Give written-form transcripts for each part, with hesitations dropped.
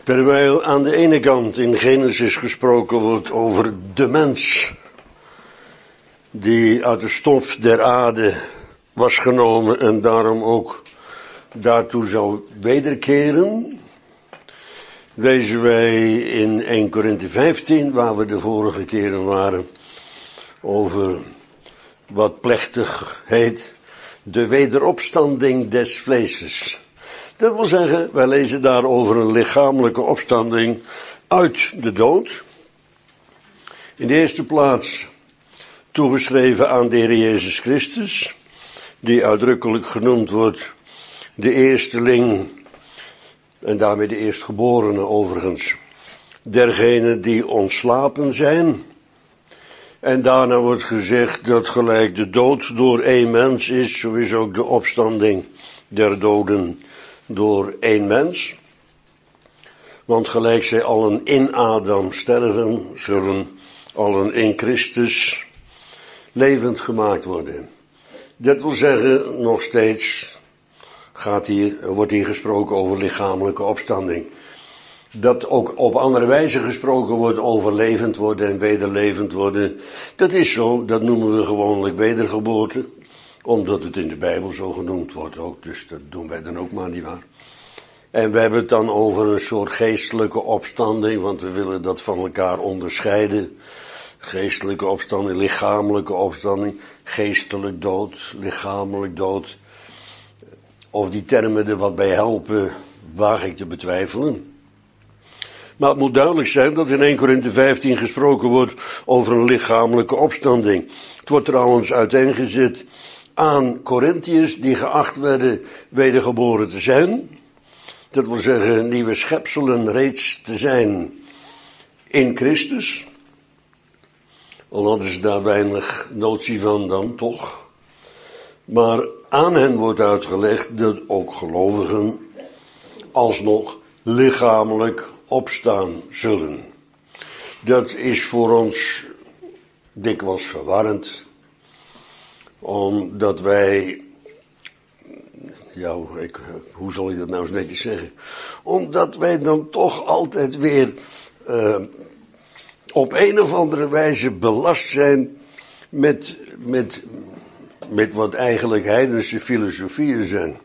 Terwijl aan de ene kant in Genesis gesproken wordt over de mens, die uit de stof der aarde was genomen en daarom ook daartoe zou wederkeren, lezen wij in 1 Korinthe 15, waar we de vorige keren waren, over wat plechtig heet de wederopstanding des vleeses. Dat wil zeggen, wij lezen daar over een lichamelijke opstanding uit de dood. In de eerste plaats toegeschreven aan de Heer Jezus Christus, die uitdrukkelijk genoemd wordt de eersteling, en daarmee de eerstgeborene overigens, dergenen die ontslapen zijn. En daarna wordt gezegd dat gelijk de dood door één mens is, zo is ook de opstanding der doden door één mens. Want gelijk zij allen in Adam sterven, zullen allen in Christus levend gemaakt worden. Dat wil zeggen, nog steeds wordt hier gesproken over lichamelijke opstanding. Dat ook op andere wijze gesproken wordt over levend worden en wederlevend worden. Dat is zo, dat noemen we gewoonlijk wedergeboorte. Omdat het in de Bijbel zo genoemd wordt ook, dus dat doen wij dan ook maar niet waar. En we hebben het dan over een soort geestelijke opstanding, want we willen dat van elkaar onderscheiden. Geestelijke opstanding, lichamelijke opstanding, geestelijk dood, lichamelijk dood. Of die termen er wat bij helpen, waag ik te betwijfelen. Maar het moet duidelijk zijn dat in 1 Korinthe 15 gesproken wordt over een lichamelijke opstanding. Het wordt trouwens uiteengezet aan Corinthiërs die geacht werden wedergeboren te zijn. Dat wil zeggen nieuwe schepselen reeds te zijn in Christus. Al hadden ze daar weinig notie van dan toch. Maar aan hen wordt uitgelegd dat ook gelovigen alsnog lichamelijk opstaan zullen. Dat is voor ons dikwijls verwarrend, omdat wij, hoe zal ik dat nou eens netjes zeggen, omdat wij dan toch altijd weer op een of andere wijze belast zijn met wat eigenlijk heidense filosofieën zijn.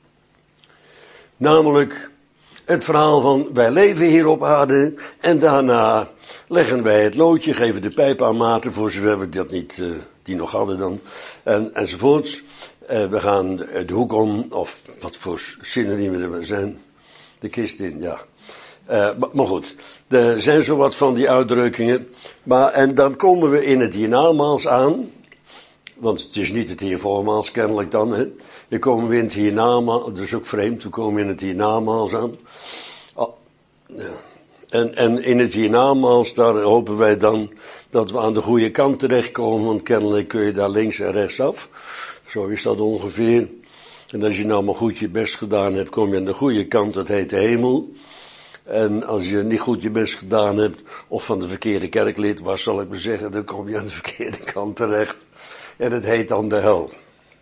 Namelijk het verhaal van wij leven hier op aarde en daarna leggen wij het loodje, geven de pijp aan maten voor zover we dat niet, die nog hadden dan, enzovoorts. We gaan de hoek om, of wat voor synoniemen er zijn, de kist in, ja. Maar goed, er zijn zo wat van die uitdrukkingen, en dan komen we in het hiernamaals aan, want het is niet het hiervoormaals kennelijk dan, hè. Dan komen we in het hiernamaals, dat is ook vreemd, we komen in het hiernamaals aan. En in het hiernamaals, daar hopen wij dan dat we aan de goede kant terechtkomen, want kennelijk kun je daar links en rechts af. Zo is dat ongeveer. En als je nou maar goed je best gedaan hebt, kom je aan de goede kant, dat heet de hemel. En als je niet goed je best gedaan hebt, of van de verkeerde kerklid was, zal ik maar zeggen, dan kom je aan de verkeerde kant terecht. En dat heet dan de hel.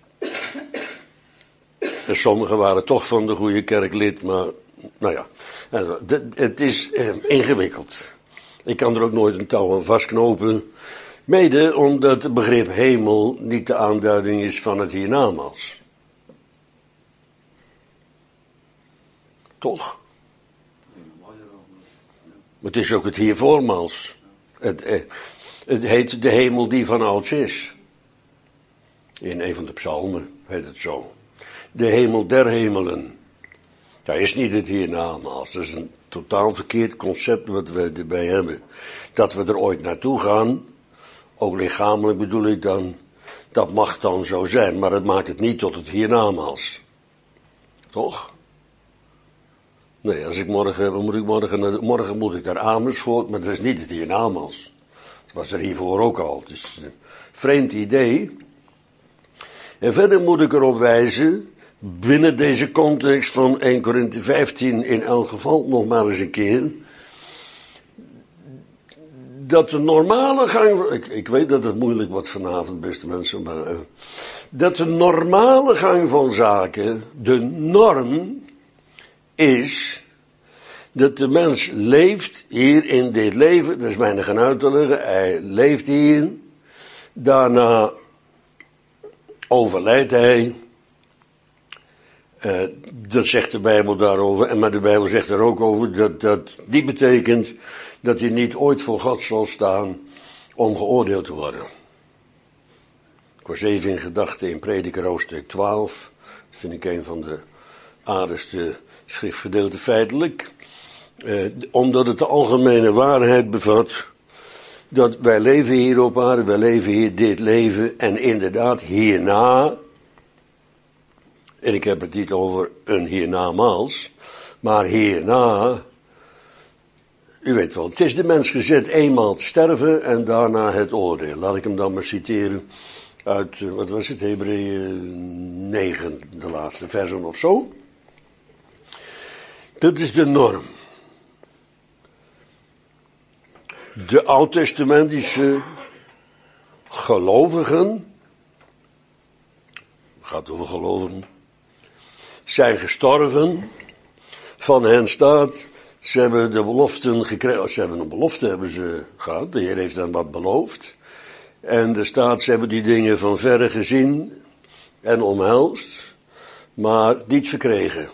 En sommigen waren toch van de goede kerk lid, maar, nou ja, het is ingewikkeld. Ik kan er ook nooit een touw aan vastknopen. Mede omdat het begrip hemel niet de aanduiding is van het hiernamaals. Toch? Maar het is ook het hiervoormaals. Het heet de hemel die van ouds is. In een van de psalmen heet het zo. De hemel der hemelen. Dat is niet het hiernamaals. Dat is een totaal verkeerd concept wat we erbij hebben. Dat we er ooit naartoe gaan, ook lichamelijk bedoel ik dan, dat mag dan zo zijn, maar het maakt het niet tot het hiernamaals. Toch? Nee, als ik morgen moet ik naar Amersfoort, maar dat is niet het hiernamaals. Dat was er hiervoor ook al. Het is een vreemd idee. En verder moet ik erop wijzen, binnen deze context van 1 Korinthe 15 in elk geval nog maar eens een keer, dat de normale gang van, ik weet dat het moeilijk wordt vanavond, beste mensen, maar dat de normale gang van zaken, de norm is dat de mens leeft hier in dit leven, dat is weinig aan uit te leggen, hij leeft hier, daarna overlijdt hij, dat zegt de Bijbel daarover, maar de Bijbel zegt er ook over dat dat niet betekent dat hij niet ooit voor God zal staan om geoordeeld te worden. Ik was even in gedachten in Prediker hoofdstuk 12, dat vind ik een van de aardigste schriftgedeelten feitelijk, omdat het de algemene waarheid bevat, dat wij leven hier op aarde, wij leven hier dit leven en inderdaad hierna, en ik heb het niet over een hiernamaals, maar hierna, u weet wel, het is de mens gezet eenmaal te sterven en daarna het oordeel. Laat ik hem dan maar citeren uit, wat was het, Hebreeën 9, de laatste versen of zo. Dat is de norm. De oud-testamentische gelovigen, het gaat over gelovigen, zijn gestorven, van hen staat, ze hebben de beloften gekregen, ze hebben een belofte hebben ze gehad, de Heer heeft hen wat beloofd, en er staat, ze hebben die dingen van verre gezien en omhelst, maar niet verkregen.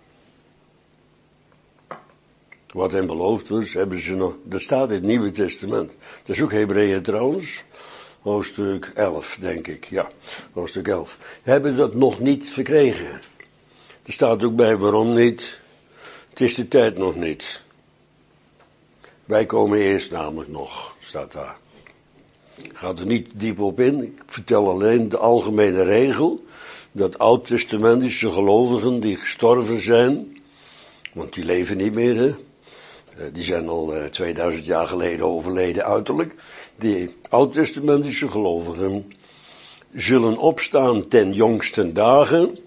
Wat hen beloofd was, hebben ze nog, dat staat in het Nieuwe Testament. Dat is ook Hebreeën trouwens, hoofdstuk 11, denk ik, ja, hoofdstuk 11. Hebben dat nog niet verkregen. Er staat ook bij waarom niet. Het is de tijd nog niet. Wij komen eerst namelijk nog, staat daar. Ik ga er niet diep op in, ik vertel alleen de algemene regel, dat oud-testamentische gelovigen die gestorven zijn, want die leven niet meer, hè. Die zijn al 2000 jaar geleden overleden uiterlijk. Die oud-testamentische gelovigen zullen opstaan ten jongsten dagen.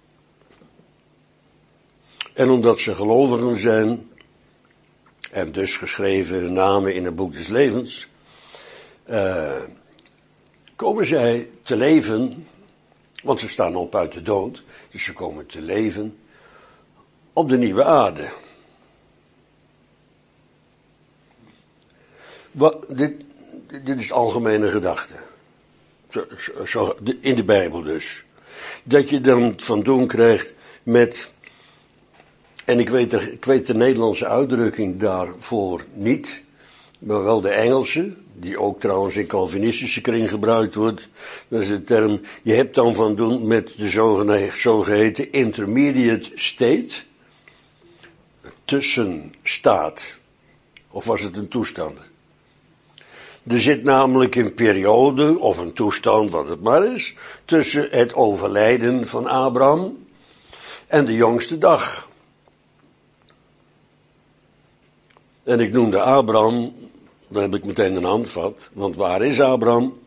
En omdat ze gelovigen zijn, en dus geschreven hun namen in het boek des levens, komen zij te leven, want ze staan op uit de dood, dus ze komen te leven op de nieuwe aarde. Dit is de algemene gedachte. Zo, in de Bijbel dus. Dat je dan van doen krijgt met, en ik weet de Nederlandse uitdrukking daarvoor niet, maar wel de Engelse, die ook trouwens in Calvinistische kring gebruikt wordt. Dat is de term, je hebt dan van doen met de zogeheten intermediate state, tussenstaat. Of was het een toestand? Er zit namelijk een periode, of een toestand, wat het maar is, tussen het overlijden van Abraham en de jongste dag. En ik noemde Abraham, daar heb ik meteen een handvat, want waar is Abraham?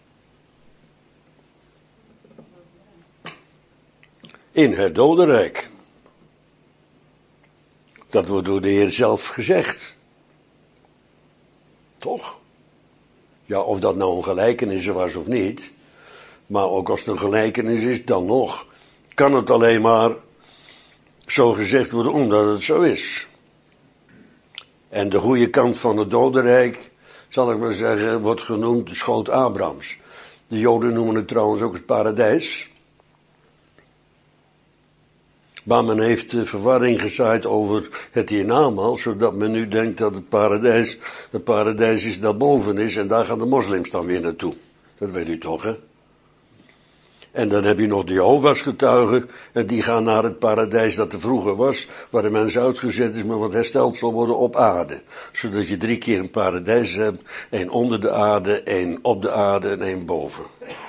In het dodenrijk. Dat wordt door de Heer zelf gezegd. Toch? Ja, of dat nou een gelijkenis was of niet, maar ook als het een gelijkenis is, dan nog, kan het alleen maar zo gezegd worden omdat het zo is. En de goede kant van het dodenrijk, zal ik maar zeggen, wordt genoemd de schoot Abrahams. De Joden noemen het trouwens ook het paradijs. Maar men heeft verwarring gezaaid over het hiernamaals, zodat men nu denkt dat het paradijs is daarboven is en daar gaan de moslims dan weer naartoe. Dat weet u toch, hè? En dan heb je nog de Jehovah's getuigen, en die gaan naar het paradijs dat er vroeger was, waar de mens uitgezet is, maar wat hersteld zal worden op aarde. Zodat je 3 keer een paradijs hebt, 1 onder de aarde, 1 op de aarde en 1 boven.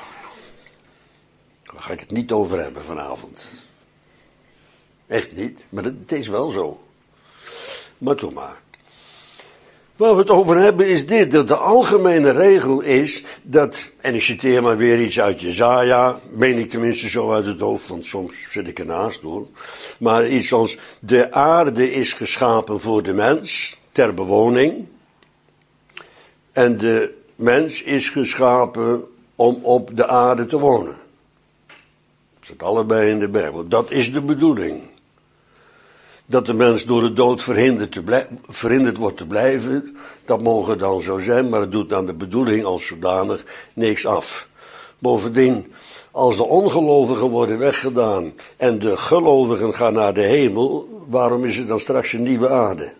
Daar ga ik het niet over hebben vanavond. Echt niet, maar het is wel zo. Maar toch maar. Waar we het over hebben is dit, dat de algemene regel is dat, en ik citeer maar weer iets uit Jesaja, meen ik tenminste zo uit het hoofd, want soms zit ik ernaast hoor. Maar iets als, de aarde is geschapen voor de mens, ter bewoning. En de mens is geschapen om op de aarde te wonen. Dat zit allebei in de Bijbel. Dat is de bedoeling. Dat de mens door de dood verhinderd wordt te blijven, dat mogen dan zo zijn, maar het doet aan de bedoeling als zodanig niks af. Bovendien, als de ongelovigen worden weggedaan en de gelovigen gaan naar de hemel, waarom is er dan straks een nieuwe aarde?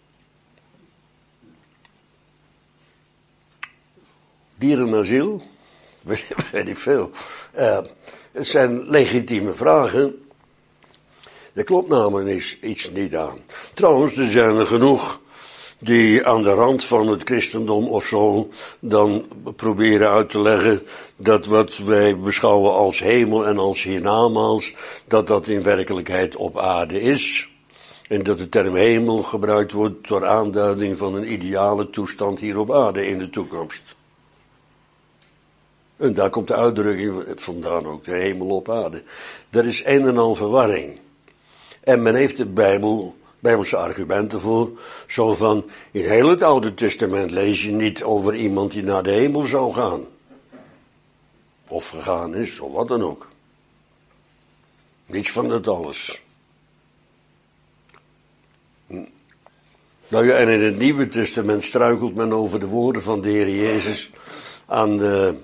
Dierenasiel? Weet ik veel. Het zijn legitieme vragen. Er klopt namelijk iets niet aan. Trouwens, er zijn er genoeg die aan de rand van het christendom of zo dan proberen uit te leggen dat wat wij beschouwen als hemel en als hiernamaals, dat dat in werkelijkheid op aarde is. En dat de term hemel gebruikt wordt ter aanduiding van een ideale toestand hier op aarde in de toekomst. En daar komt de uitdrukking vandaan ook, de hemel op aarde. Er is een en al verwarring. En men heeft de Bijbelse argumenten voor, zo van, in heel het Oude Testament lees je niet over iemand die naar de hemel zou gaan. Of gegaan is, of wat dan ook. Niets van dat alles. Nou ja, en in het Nieuwe Testament struikelt men over de woorden van de Heer Jezus aan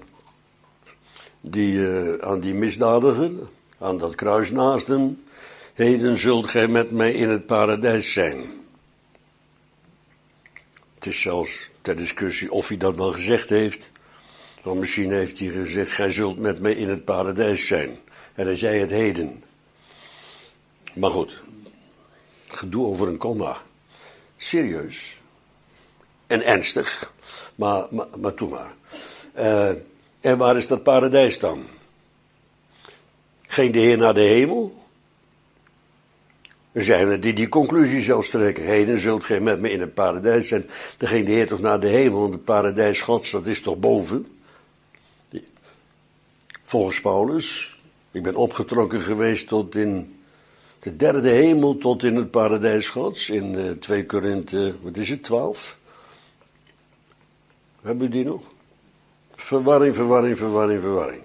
die misdadiger, aan dat kruis naast hem. Heden zult gij met mij in het paradijs zijn. Het is zelfs ter discussie of hij dat wel gezegd heeft. Want misschien heeft hij gezegd, gij zult met mij in het paradijs zijn. En hij zei het heden. Maar goed, gedoe over een komma. Serieus. En ernstig. Maar doe maar. En waar is dat paradijs dan? Ging de Heer naar de hemel? Er zijn er die conclusie zelfs trekken. Heden zult gij met me in het paradijs zijn. Dan ging de Heer toch naar de hemel, want het paradijs Gods, dat is toch boven? Volgens Paulus, ik ben opgetrokken geweest tot in de derde hemel, tot in het paradijs Gods, in 2 Korinthe, 12? Hebben we die nog? Verwarring.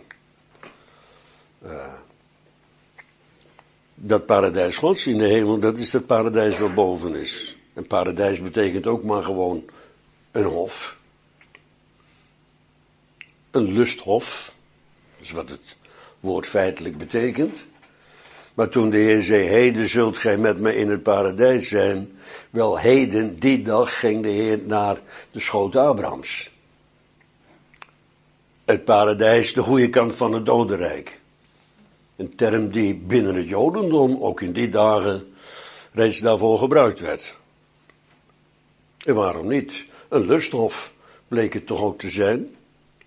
Dat paradijs Gods in de hemel, dat is het paradijs wat boven is. En paradijs betekent ook maar gewoon een hof. Een lusthof. Dat is wat het woord feitelijk betekent. Maar toen de Heer zei, heden zult gij met mij in het paradijs zijn. Wel heden, die dag ging de Heer naar de schoot Abrahams. Het paradijs, de goede kant van het dodenrijk. Een term die binnen het Jodendom, ook in die dagen, reeds daarvoor gebruikt werd. En waarom niet? Een lusthof bleek het toch ook te zijn.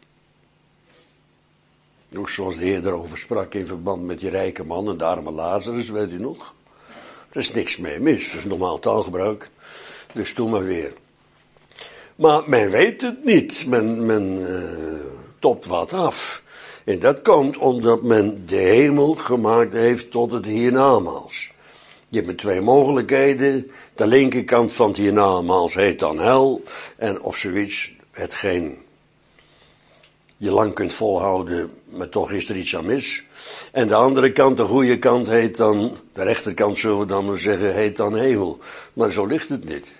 Ook zoals de Heer erover sprak in verband met die rijke man en de arme Lazarus, weet u nog? Er is niks mee mis, dat is normaal taalgebruik. Dus doe maar weer. Maar men weet het niet, men topt wat af. En dat komt omdat men de hemel gemaakt heeft tot het hiernamaals. Je hebt maar 2 mogelijkheden. De linkerkant van het hiernamaals heet dan hel. En of zoiets, hetgeen je lang kunt volhouden, maar toch is er iets aan mis. En de andere kant, de goede kant, heet dan, de rechterkant zullen we dan maar zeggen, heet dan hemel. Maar zo ligt het niet.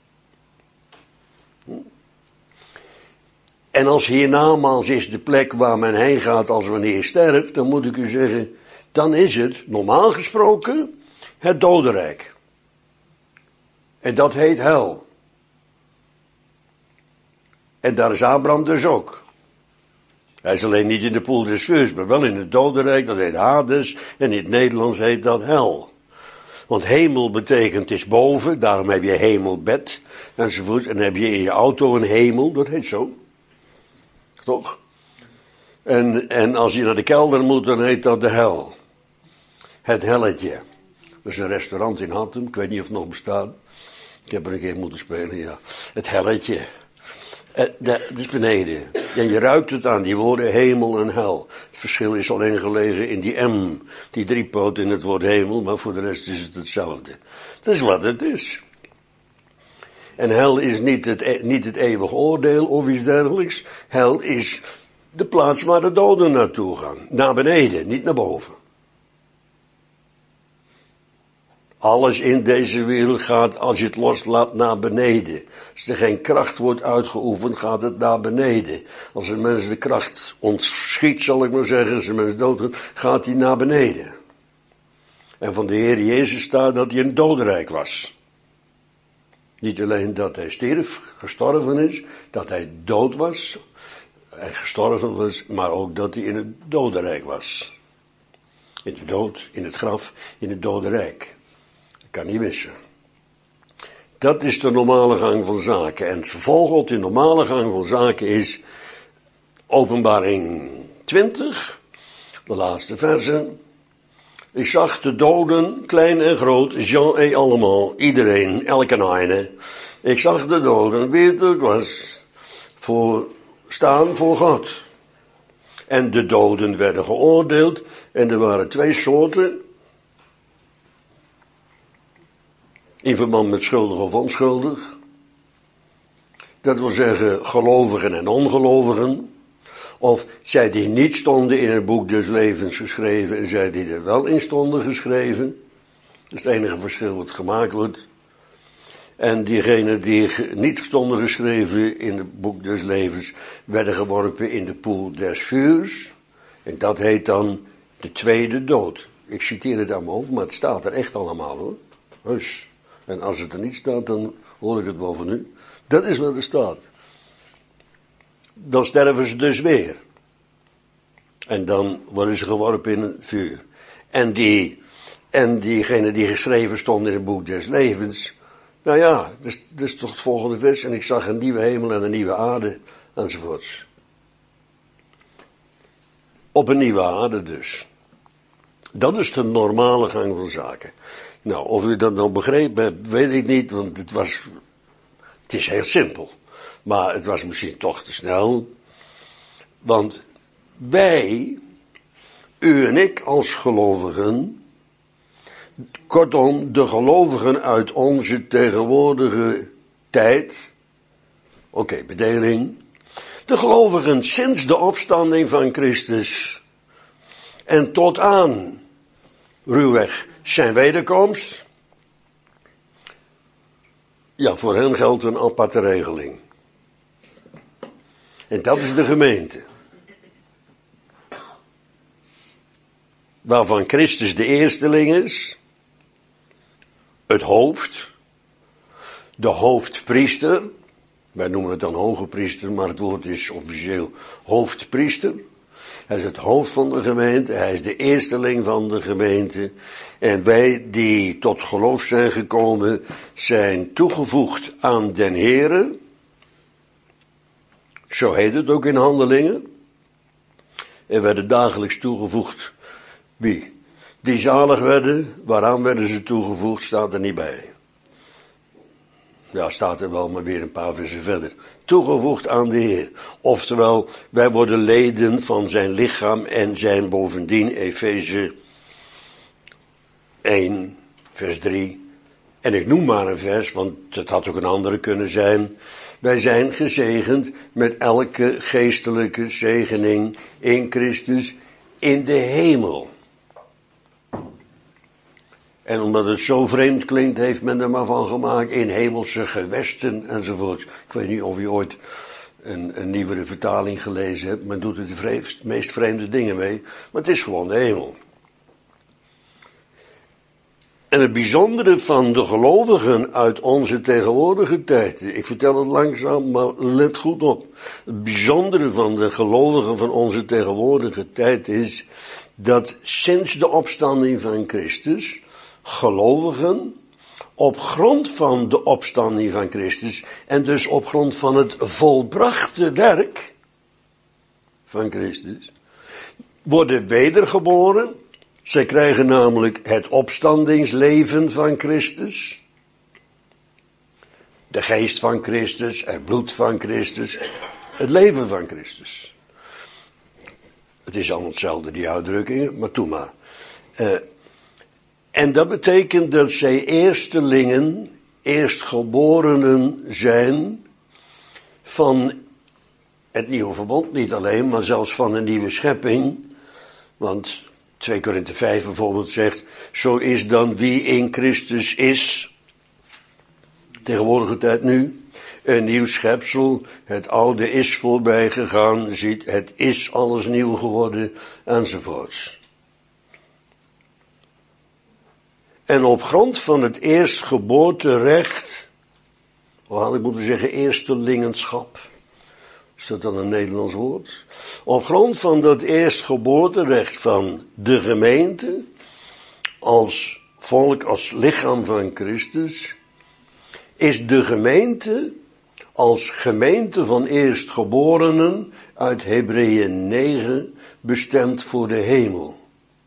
En als hiernamaals is de plek waar men heen gaat als wanneer je sterft, dan moet ik u zeggen, dan is het, normaal gesproken, het dodenrijk. En dat heet hel. En daar is Abraham dus ook. Hij is alleen niet in de poel des vuurs, maar wel in het dodenrijk, dat heet Hades, en in het Nederlands heet dat hel. Want hemel betekent is boven, daarom heb je hemelbed, enzovoort. En dan heb je in je auto een hemel, dat heet zo. Toch? En als je naar de kelder moet, dan heet dat de hel. Het helletje. Dat is een restaurant in Hattem, ik weet niet of het nog bestaat. Ik heb er een keer moeten spelen, ja. Het helletje. Dat is beneden. En je ruikt het aan die woorden hemel en hel. Het verschil is alleen gelegen in die M, die driepoot in het woord hemel, maar voor de rest is het hetzelfde. Dat is wat het is. En hel is niet het eeuwig oordeel of iets dergelijks. Hel is de plaats waar de doden naartoe gaan. Naar beneden, niet naar boven. Alles in deze wereld gaat, als je het loslaat, naar beneden. Als er geen kracht wordt uitgeoefend, gaat het naar beneden. Als een mens de kracht ontschiet, zal ik maar zeggen, als een mens doodgaat, gaat hij naar beneden. En van de Heer Jezus staat dat hij een dodenrijk was. Niet alleen dat hij stierf, gestorven is, dat hij dood was en gestorven was, maar ook dat hij in het dodenrijk was. In de dood, in het graf, in het dodenrijk. Dat kan niet missen. Dat is de normale gang van zaken. En het vervolg op de normale gang van zaken is Openbaring 20, de laatste versen. Ik zag de doden, klein en groot, Jean en allemaal, iedereen, elke ene. Ik zag de doden, wie het ook was, staan voor God. En de doden werden geoordeeld, en er waren 2 soorten. In verband met schuldig of onschuldig. Dat wil zeggen, gelovigen en ongelovigen. Of zij die niet stonden in het boek des levens geschreven en zij die er wel in stonden geschreven. Dat is het enige verschil wat gemaakt wordt. En diegenen die niet stonden geschreven in het boek des levens werden geworpen in de poel des vuurs. En dat heet dan de tweede dood. Ik citeer het aan mijn hoofd, maar het staat er echt allemaal hoor. Heus. En als het er niet staat, dan hoor ik het wel van u. Dat is wat er staat. Dan sterven ze dus weer. En dan worden ze geworpen in het vuur. En diegenen die geschreven stonden in het boek des levens. Nou ja, dat is toch het volgende vers. En ik zag een nieuwe hemel en een nieuwe aarde. Enzovoorts. Op een nieuwe aarde dus. Dat is de normale gang van zaken. Nou, of u dat nou begrepen hebt, weet ik niet. Want het is heel simpel. Maar het was misschien toch te snel. Want wij, u en ik als gelovigen, kortom, de gelovigen uit onze tegenwoordige tijd, bedeling, de gelovigen sinds de opstanding van Christus en tot aan, ruwweg, zijn wederkomst, ja, voor hen geldt een aparte regeling. En dat is de gemeente. Waarvan Christus de eersteling is. Het hoofd. De hoofdpriester. Wij noemen het dan hoge priester, maar het woord is officieel hoofdpriester. Hij is het hoofd van de gemeente. Hij is de eersteling van de gemeente. En wij die tot geloof zijn gekomen, zijn toegevoegd aan den Heere. Zo heet het ook in Handelingen. En werden dagelijks toegevoegd. Wie? Die zalig werden. Waaraan werden ze toegevoegd? Staat er niet bij. Ja, staat er wel, maar weer een paar versen verder. Toegevoegd aan de Heer. Oftewel, wij worden leden van zijn lichaam en zijn bovendien, Efeze 1, vers 3. En ik noem maar een vers, want het had ook een andere kunnen zijn. Wij zijn gezegend met elke geestelijke zegening in Christus in de hemel. En omdat het zo vreemd klinkt, heeft men er maar van gemaakt in hemelse gewesten enzovoort. Ik weet niet of u ooit een nieuwere vertaling gelezen hebt. Men doet er de meest vreemde dingen mee. Maar het is gewoon de hemel. En het bijzondere van de gelovigen uit onze tegenwoordige tijd. Ik vertel het langzaam, maar let goed op. Het bijzondere van de gelovigen van onze tegenwoordige tijd is dat sinds de opstanding van Christus gelovigen op grond van de opstanding van Christus en dus op grond van het volbrachte werk van Christus worden wedergeboren. Zij krijgen namelijk het opstandingsleven van Christus, de geest van Christus, het bloed van Christus, het leven van Christus. Het is allemaal hetzelfde, die uitdrukkingen, maar toe maar. En dat betekent dat zij eerstelingen, eerstgeborenen zijn van het nieuwe verbond, niet alleen, maar zelfs van een nieuwe schepping. Want 2 Korinthe 5 bijvoorbeeld zegt, zo is dan wie in Christus is, tegenwoordige tijd nu, een nieuw schepsel, het oude is voorbij gegaan, ziet, het is alles nieuw geworden, enzovoorts. En op grond van het eerstgeboorterecht, of had ik moeten zeggen eerstelingenschap, is dat dan een Nederlands woord? Op grond van dat eerstgeboorterecht van de gemeente, als volk, als lichaam van Christus, is de gemeente als gemeente van eerstgeborenen uit Hebreeën 9 bestemd voor de hemel.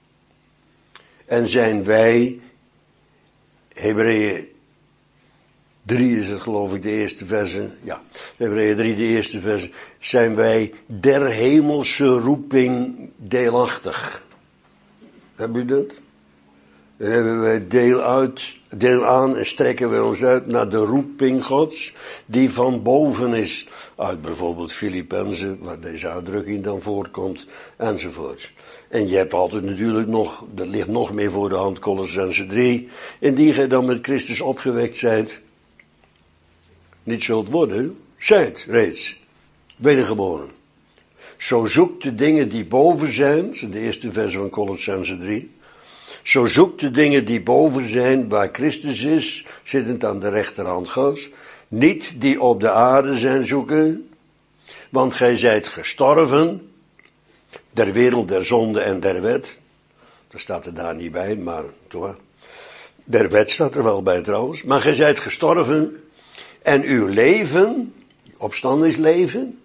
En zijn wij, Hebreeën 3 is het geloof ik de eerste verse, ja, Hebreeën 3 de eerste verse, zijn wij der hemelse roeping deelachtig. Heb u dat? Dan hebben wij deel aan en strekken wij ons uit naar de roeping Gods, die van boven is. Uit bijvoorbeeld Filippenzen, waar deze uitdrukking dan voorkomt, enzovoorts. En je hebt altijd natuurlijk nog, dat ligt nog meer voor de hand, Kolossenzen 3, indien gij dan met Christus opgewekt zijt, niet zult worden, zijt reeds wedergeboren. Zo zoekt de dingen die boven zijn, dat is de eerste vers van Kolossenzen 3, zo zoekt de dingen die boven zijn, waar Christus is, zittend aan de rechterhand Gods, niet die op de aarde zijn zoeken, want gij zijt gestorven, der wereld, der zonde en der wet. Dat staat er daar niet bij, maar toch. Der wet staat er wel bij trouwens, maar gij zijt gestorven, en uw leven, opstandingsleven,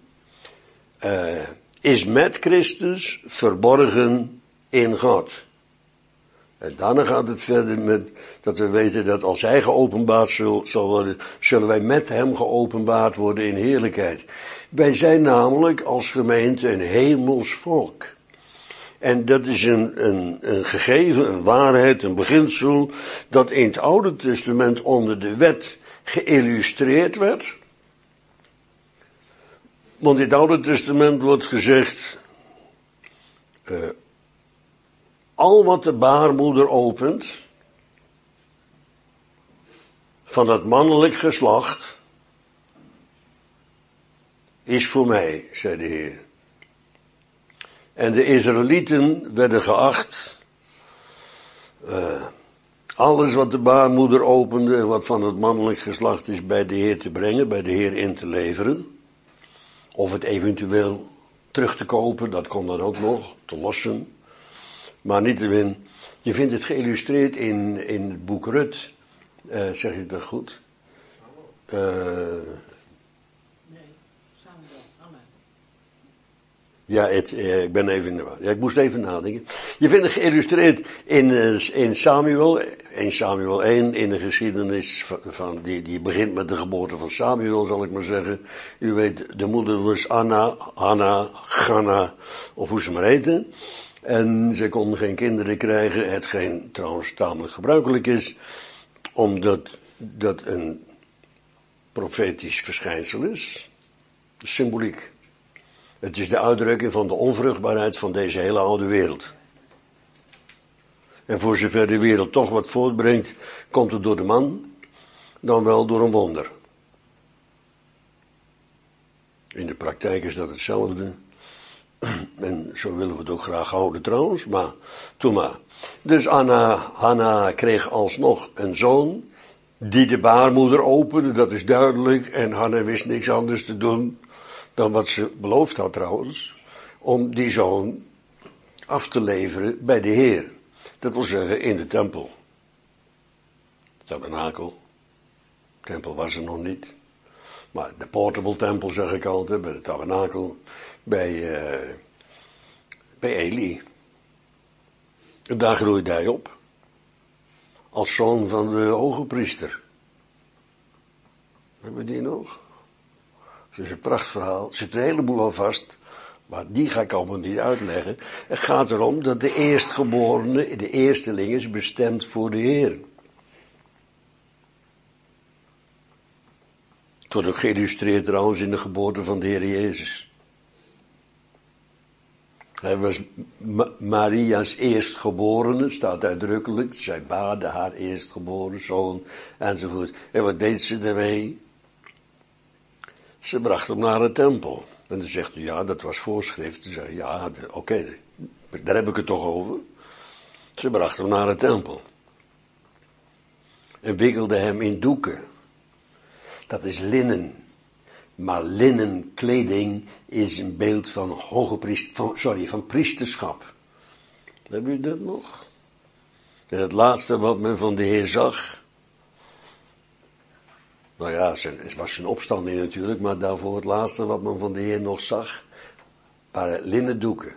is met Christus verborgen in God. En daarna gaat het verder met dat we weten dat als hij geopenbaard zal worden, zullen wij met hem geopenbaard worden in heerlijkheid. Wij zijn namelijk als gemeente een hemels volk. En dat is een gegeven, een waarheid, een beginsel, dat in het Oude Testament onder de wet geïllustreerd werd. Want in het Oude Testament wordt gezegd, al wat de baarmoeder opent, van het mannelijk geslacht, is voor mij, zei de Heer. En de Israëlieten werden geacht, alles wat de baarmoeder opende en wat van het mannelijk geslacht is bij de Heer te brengen, bij de Heer in te leveren. Of het eventueel terug te kopen, dat kon dan ook nog, te lossen. Maar niettemin, je vindt het geïllustreerd in het boek Rut. Zeg je dat goed? Nee, Samuel, Anna. Ja, ik ben even in de war. Ja, ik moest even nadenken. Je vindt het geïllustreerd in Samuel, 1 Samuel 1, in de geschiedenis van die begint met de geboorte van Samuel, zal ik maar zeggen. U weet, de moeder was Anna, Hanna, Ganna, of hoe ze maar heten. En ze kon geen kinderen krijgen, hetgeen trouwens tamelijk gebruikelijk is, omdat dat een profetisch verschijnsel is. Symboliek. Het is de uitdrukking van de onvruchtbaarheid van deze hele oude wereld. En voor zover de wereld toch wat voortbrengt, komt het door de man, dan wel door een wonder. In de praktijk is dat hetzelfde. En zo willen we het ook graag houden trouwens, maar toen maar. Dus Hanna kreeg alsnog een zoon, die de baarmoeder opende, dat is duidelijk. En Hanna wist niks anders te doen dan wat ze beloofd had trouwens, om die zoon af te leveren bij de Heer. Dat wil zeggen in de tempel. Tabernakel. Tempel was er nog niet. Maar de portable tempel zeg ik altijd, bij de tabernakel, bij Eli. En daar groeide hij op. Als zoon van de hoge priester. Hebben we die nog? Het is een prachtverhaal. Er zit een heleboel aan vast. Maar die ga ik allemaal niet uitleggen. Het gaat erom dat de eerstgeborene, de eersteling is bestemd voor de Heer. Het wordt ook geïllustreerd trouwens in de geboorte van de Heer Jezus. Hij was Maria's eerstgeborene, staat uitdrukkelijk. Zij baarde haar eerstgeboren zoon, enzovoort. En wat deed ze daarmee? Ze bracht hem naar de tempel. En dan zegt u, ja, dat was voorschrift. Ze zei, ja, oké, daar heb ik het toch over. Ze bracht hem naar de tempel. En wikkelde hem in doeken. Dat is linnen. Maar linnen kleding is een beeld van van priesterschap. Hebben u dat nog? En het laatste wat men van de Heer zag. Nou ja, het was zijn opstanding natuurlijk, maar daarvoor het laatste wat men van de Heer nog zag, waren linnen doeken.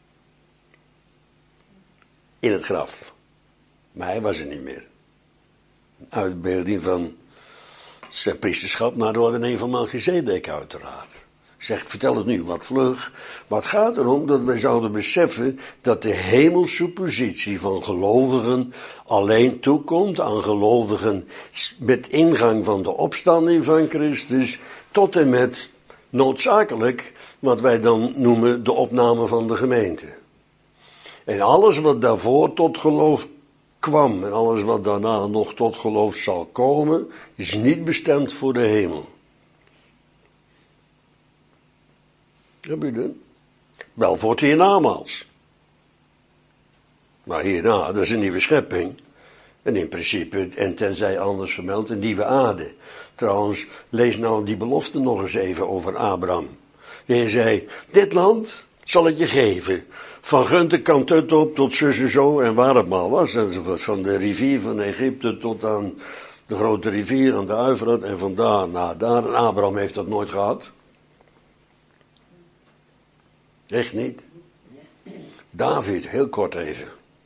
In het graf. Maar hij was er niet meer. Een uitbeelding van zijn priesterschap naar de ordening van Melchizedek uiteraard. Zeg, vertel het nu wat vlug. Maar het gaat erom dat wij zouden beseffen dat de hemelse positie van gelovigen alleen toekomt aan gelovigen met ingang van de opstanding van Christus tot en met noodzakelijk wat wij dan noemen de opname van de gemeente. En alles wat daarvoor tot geloof kwam en alles wat daarna nog tot geloof zal komen, is niet bestemd voor de hemel. Heb je dat? Wel voor het hiernamaals. Maar hierna, dat is een nieuwe schepping. En in principe, en tenzij anders vermeld, een nieuwe aarde. Trouwens, lees nou die belofte nog eens even over Abraham. De Heer zei, dit land zal ik je geven. Van Gunter kant uit op tot zus en zo en waar het maar was. Enzovoort. Van de rivier van Egypte tot aan de grote rivier aan de Uifrat en vandaar naar daar. En Abraham heeft dat nooit gehad. Echt niet. David, heel kort even.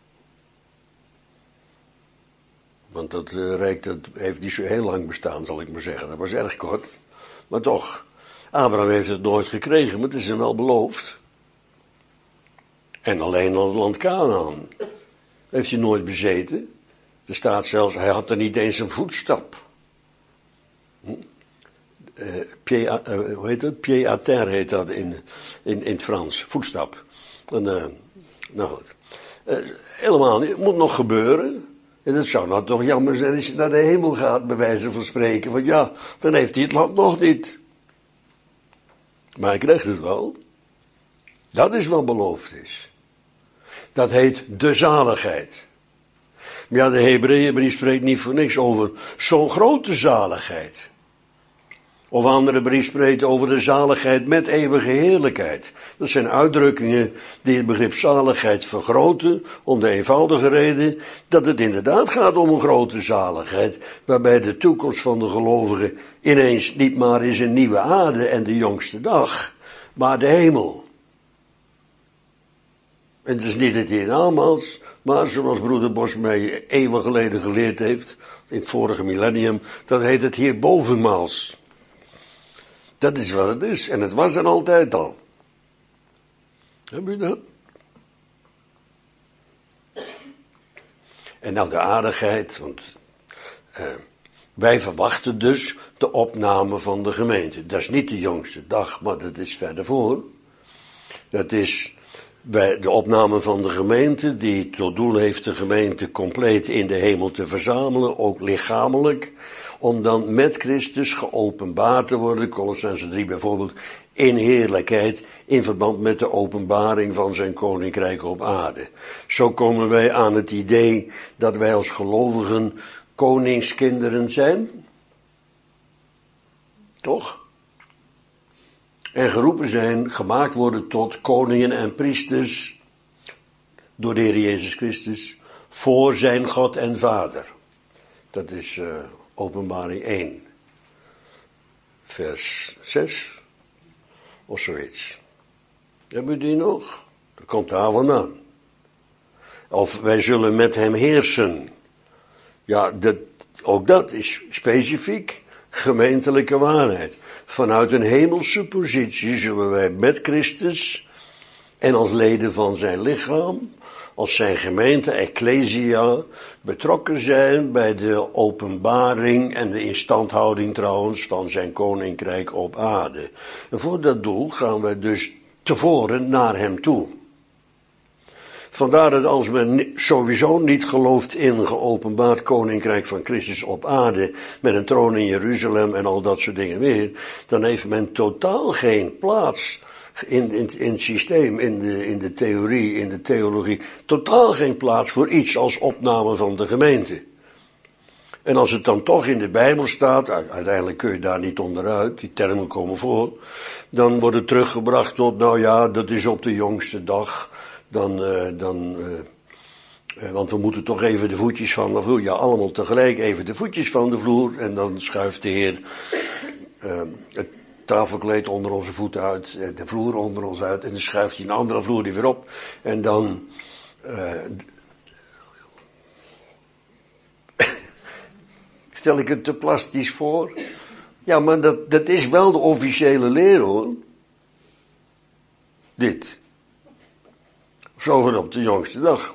Want dat rijk, dat heeft niet zo heel lang bestaan, zal ik maar zeggen. Dat was erg kort. Maar toch, Abraham heeft het nooit gekregen, maar het is hem wel beloofd. En alleen al het land Kanaan heeft hij nooit bezeten. Er staat zelfs, hij had er niet eens een voetstap. Hoe heet het? Pied à terre heet dat in het Frans. Voetstap. En, nou goed. Helemaal niet. Het moet nog gebeuren. En het zou nou toch jammer zijn als je naar de hemel gaat, bij wijze van spreken. Want ja, dan heeft hij het land nog niet. Maar hij krijgt het wel. Dat is wat beloofd is. Dat heet de zaligheid. Maar ja, de Hebreeënbrief spreekt niet voor niks over zo'n grote zaligheid. Of andere brief spreekt over de zaligheid met eeuwige heerlijkheid. Dat zijn uitdrukkingen die het begrip zaligheid vergroten, om de eenvoudige reden dat het inderdaad gaat om een grote zaligheid, waarbij de toekomst van de gelovigen ineens niet maar is een nieuwe aarde en de jongste dag, maar de hemel. En het is niet het hiernamaals, maar zoals broeder Bos mij eeuwen geleden geleerd heeft, in het vorige millennium, dat heet het hierbovenmaals. Dat is wat het is. En het was er altijd al. Heb je dat? En nou de aardigheid, want wij verwachten dus de opname van de gemeente. Dat is niet de jongste dag, maar dat is verder voor. Dat is de opname van de gemeente, die tot doel heeft de gemeente compleet in de hemel te verzamelen, ook lichamelijk, om dan met Christus geopenbaard te worden, Kolossenzen 3 bijvoorbeeld, in heerlijkheid, in verband met de openbaring van zijn koninkrijk op aarde. Zo komen wij aan het idee dat wij als gelovigen koningskinderen zijn. Toch? En geroepen zijn, gemaakt worden tot koningen en priesters, door de Heer Jezus Christus, voor zijn God en Vader. Dat is Openbaring 1, vers 6, of zoiets. Hebben we die nog? Dat komt daar vandaan. Of wij zullen met hem heersen. Ja, ook dat is specifiek gemeentelijke waarheid. Vanuit een hemelse positie zullen wij met Christus en als leden van zijn lichaam, als zijn gemeente, ecclesia, betrokken zijn bij de openbaring en de instandhouding trouwens van zijn koninkrijk op aarde. En voor dat doel gaan wij dus tevoren naar hem toe. Vandaar dat als men sowieso niet gelooft in een geopenbaard koninkrijk van Christus op aarde, met een troon in Jeruzalem en al dat soort dingen meer, dan heeft men totaal geen plaats in het systeem, in de theorie, in de theologie, totaal geen plaats voor iets als opname van de gemeente. En als het dan toch in de Bijbel staat, uiteindelijk kun je daar niet onderuit, die termen komen voor, dan wordt het teruggebracht tot, nou ja, dat is op de jongste dag, want we moeten toch even de voetjes van de vloer, ja, allemaal tegelijk even de voetjes van de vloer, en dan schuift de Heer het tafelkleed onder onze voeten uit, de vloer onder ons uit, en dan schuift hij een andere vloer die weer op, en dan stel ik het te plastisch voor? Ja, maar dat is wel de officiële leer, hoor. Dit. Zover op de jongste dag.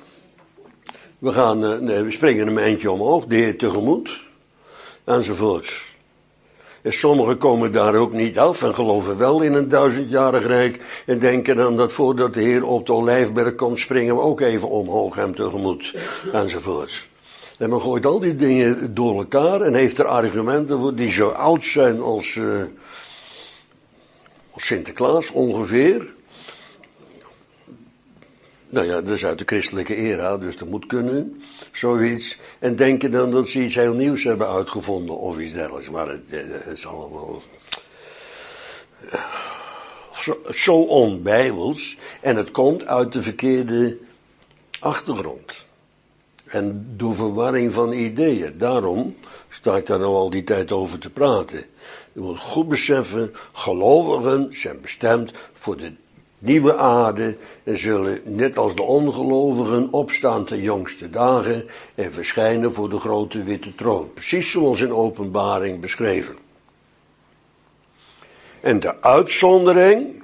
We springen een eindje omhoog, de Heer tegemoet, enzovoorts. En sommigen komen daar ook niet af en geloven wel in een 1000-jarig rijk en denken dan dat voordat de Heer op de Olijfberg komt, springen we ook even omhoog hem tegemoet, enzovoorts. En men gooit al die dingen door elkaar en heeft er argumenten voor die zo oud zijn als Sinterklaas ongeveer. Nou ja, dat is uit de christelijke era, dus dat moet kunnen, zoiets. En denken dan dat ze iets heel nieuws hebben uitgevonden of iets dergelijks. Maar het is allemaal zo onbijbels en het komt uit de verkeerde achtergrond. En door verwarring van ideeën. Daarom sta ik daar nou al die tijd over te praten. Je moet goed beseffen, gelovigen zijn bestemd voor de nieuwe aarde en zullen net als de ongelovigen opstaan ten jongste dagen en verschijnen voor de grote witte troon. Precies zoals in Openbaring beschreven. En de uitzondering,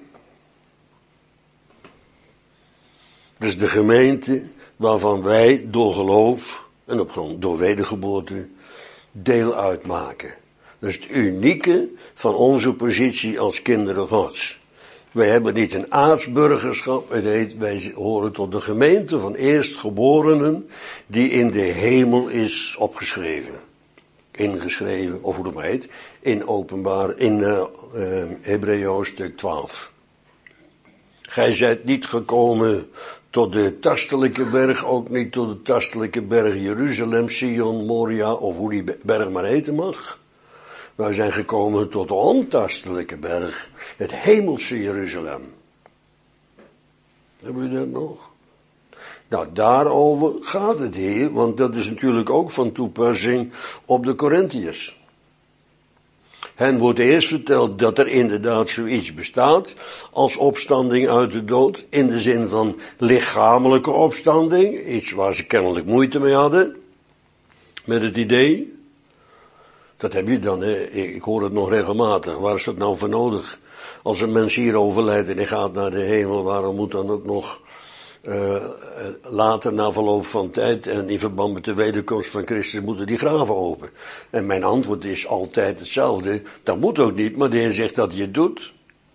dus de gemeente waarvan wij door geloof en op grond door wedergeboorte deel uitmaken. Dat is het unieke van onze positie als kinderen Gods. Wij hebben niet een aartsburgerschap, wij horen tot de gemeente van eerstgeborenen die in de hemel is opgeschreven. Ingeschreven, of hoe dat maar heet, in Hebreeën hoofdstuk 12. Gij zijt niet gekomen tot de tastelijke berg, ook niet tot de tastelijke berg Jeruzalem, Sion, Moria, of hoe die berg maar heten mag. Wij zijn gekomen tot de ontastelijke berg, het hemelse Jeruzalem. Hebben we dat nog? Nou, daarover gaat het hier, want dat is natuurlijk ook van toepassing op de Korintiërs. Hen wordt eerst verteld dat er inderdaad zoiets bestaat als opstanding uit de dood, in de zin van lichamelijke opstanding, iets waar ze kennelijk moeite mee hadden, met het idee. Dat heb je dan, hè? Ik hoor het nog regelmatig. Waar is dat nou voor nodig? Als een mens hier overlijdt en hij gaat naar de hemel, waarom moet dan ook nog later, na verloop van tijd en in verband met de wederkomst van Christus, moeten die graven open? En mijn antwoord is altijd hetzelfde. Dat moet ook niet, maar de Heer zegt dat hij het doet.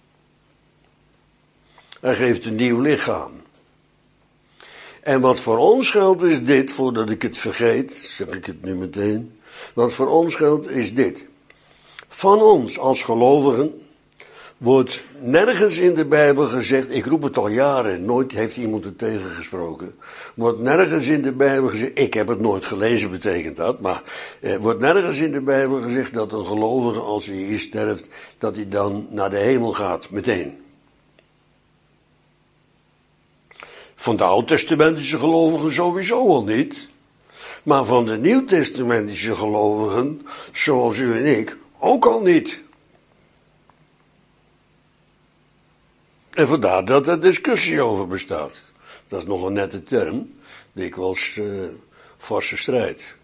Hij geeft een nieuw lichaam. En wat voor ons geldt is dit, voordat ik het vergeet, zeg ik het nu meteen. Wat voor ons geldt is dit. Van ons als gelovigen wordt nergens in de Bijbel gezegd, ik roep het al jaren, nooit heeft iemand het tegengesproken. Wordt nergens in de Bijbel gezegd, ik heb het nooit gelezen betekent dat, maar wordt nergens in de Bijbel gezegd dat een gelovige als hij hier sterft, dat hij dan naar de hemel gaat, meteen. Van de oud-testamentische gelovigen sowieso al niet. Maar van de nieuw-testamentische gelovigen, zoals u en ik, ook al niet. En vandaar dat er discussie over bestaat. Dat is nog een nette term, dikwijls forse strijd.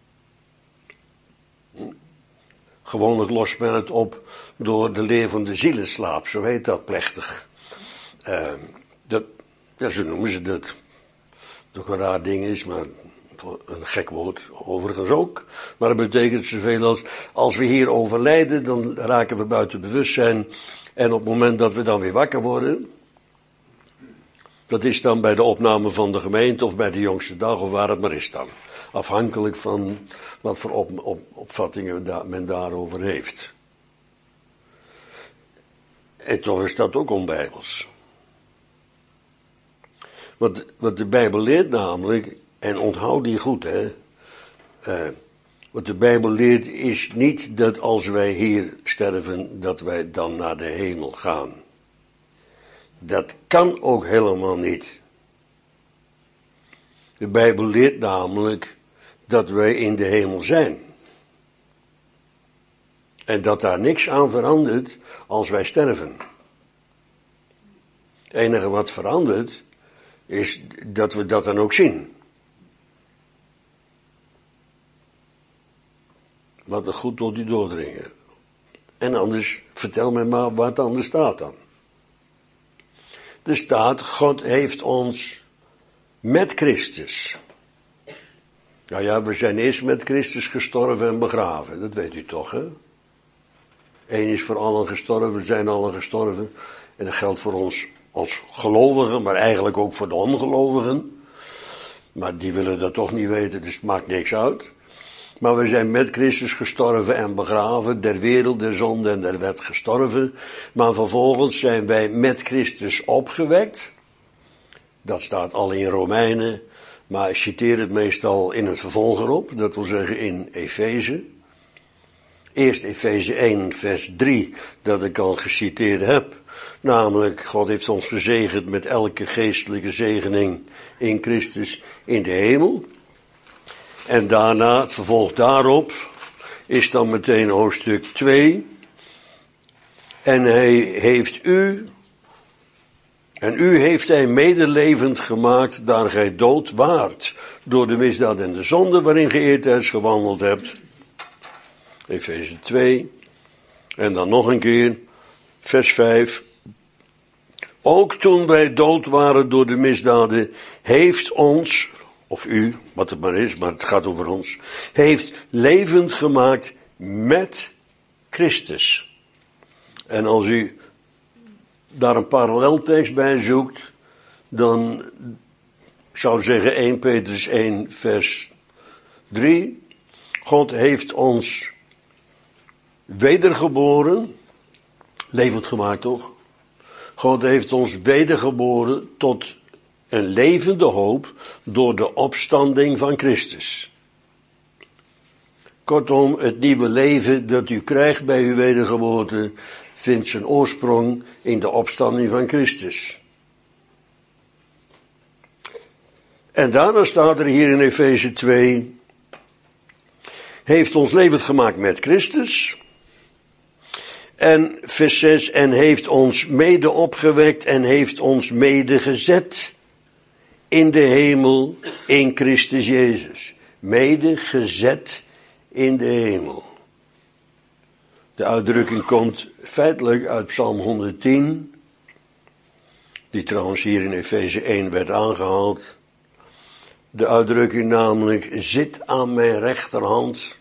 Gewoonlijk lost men het op door de leer van de zielenslaap, zo heet dat plechtig. Zo noemen ze dat. Dat een raar ding is, maar een gek woord, overigens ook. Maar dat betekent zoveel als we hier overlijden, dan raken we buiten bewustzijn. En op het moment dat we dan weer wakker worden, Dat is dan bij de opname van de gemeente of bij de jongste dag of waar het maar is dan. Afhankelijk van wat voor opvattingen men daarover heeft. En toch is dat ook onbijbels. Wat de Bijbel leert namelijk, en onthoud die goed wat de Bijbel leert is niet dat als wij hier sterven, dat wij dan naar de hemel gaan. Dat kan ook helemaal niet. De Bijbel leert namelijk dat wij in de hemel zijn. En dat daar niks aan verandert als wij sterven. Het enige wat verandert is dat we dat dan ook zien. Laat het goed tot u doordringen. En anders, vertel mij maar wat anders staat dan. Er staat, God heeft ons met Christus. Nou ja, we zijn eerst met Christus gestorven en begraven. Dat weet u toch, hè? Eén is voor allen gestorven, we zijn allen gestorven. En dat geldt voor ons als gelovigen, maar eigenlijk ook voor de ongelovigen. Maar die willen dat toch niet weten, dus het maakt niks uit. Maar we zijn met Christus gestorven en begraven, der wereld, der zonde en der wet gestorven. Maar vervolgens zijn wij met Christus opgewekt. Dat staat al in Romeinen, maar ik citeer het meestal in het vervolg erop. Dat wil zeggen in Efeze. Eerst Efeze 1 vers 3, dat ik al geciteerd heb. Namelijk, God heeft ons gezegend met elke geestelijke zegening in Christus in de hemel. En daarna, het vervolg daarop, is dan meteen hoofdstuk 2. En hij heeft u heeft hij medelevend gemaakt, daar gij dood waart, door de misdaad en de zonde waarin ge eertijds gewandeld hebt. Efeze 2. En dan nog een keer, vers 5. Ook toen wij dood waren door de misdaden, heeft ons, of u, wat het maar is, maar het gaat over ons, heeft levend gemaakt met Christus. En als u daar een paralleltekst bij zoekt, dan zou ik zeggen 1 Petrus 1 vers 3. God heeft ons wedergeboren, levend gemaakt toch? God heeft ons wedergeboren tot een levende hoop door de opstanding van Christus. Kortom, het nieuwe leven dat u krijgt bij uw wedergeboorte vindt zijn oorsprong in de opstanding van Christus. En daarna staat er hier in Efeze 2, heeft ons levend gemaakt met Christus. En vers 6, en heeft ons mede opgewekt en heeft ons mede gezet in de hemel in Christus Jezus. Mede gezet in de hemel. De uitdrukking komt feitelijk uit Psalm 110, die trouwens hier in Efeze 1 werd aangehaald. De uitdrukking namelijk, zit aan mijn rechterhand,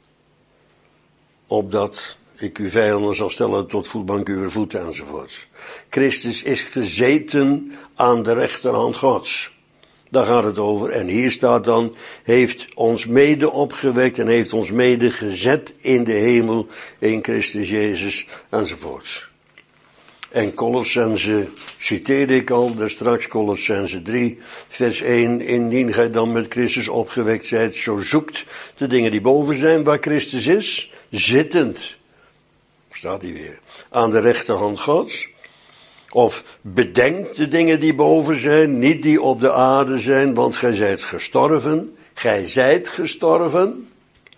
opdat ik uw vijanden zal stellen tot voetbank uw voeten enzovoort. Christus is gezeten aan de rechterhand Gods. Daar gaat het over. En hier staat dan, heeft ons mede opgewekt en heeft ons mede gezet in de hemel in Christus Jezus enzovoort. En Colossense citeerde ik al, daar straks Colossense 3, vers 1. Indien gij dan met Christus opgewekt zijt, zo zoekt de dingen die boven zijn, waar Christus is, zittend. Staat hij weer. Aan de rechterhand Gods. Of bedenkt de dingen die boven zijn, niet die op de aarde zijn, want gij zijt gestorven. Gij zijt gestorven.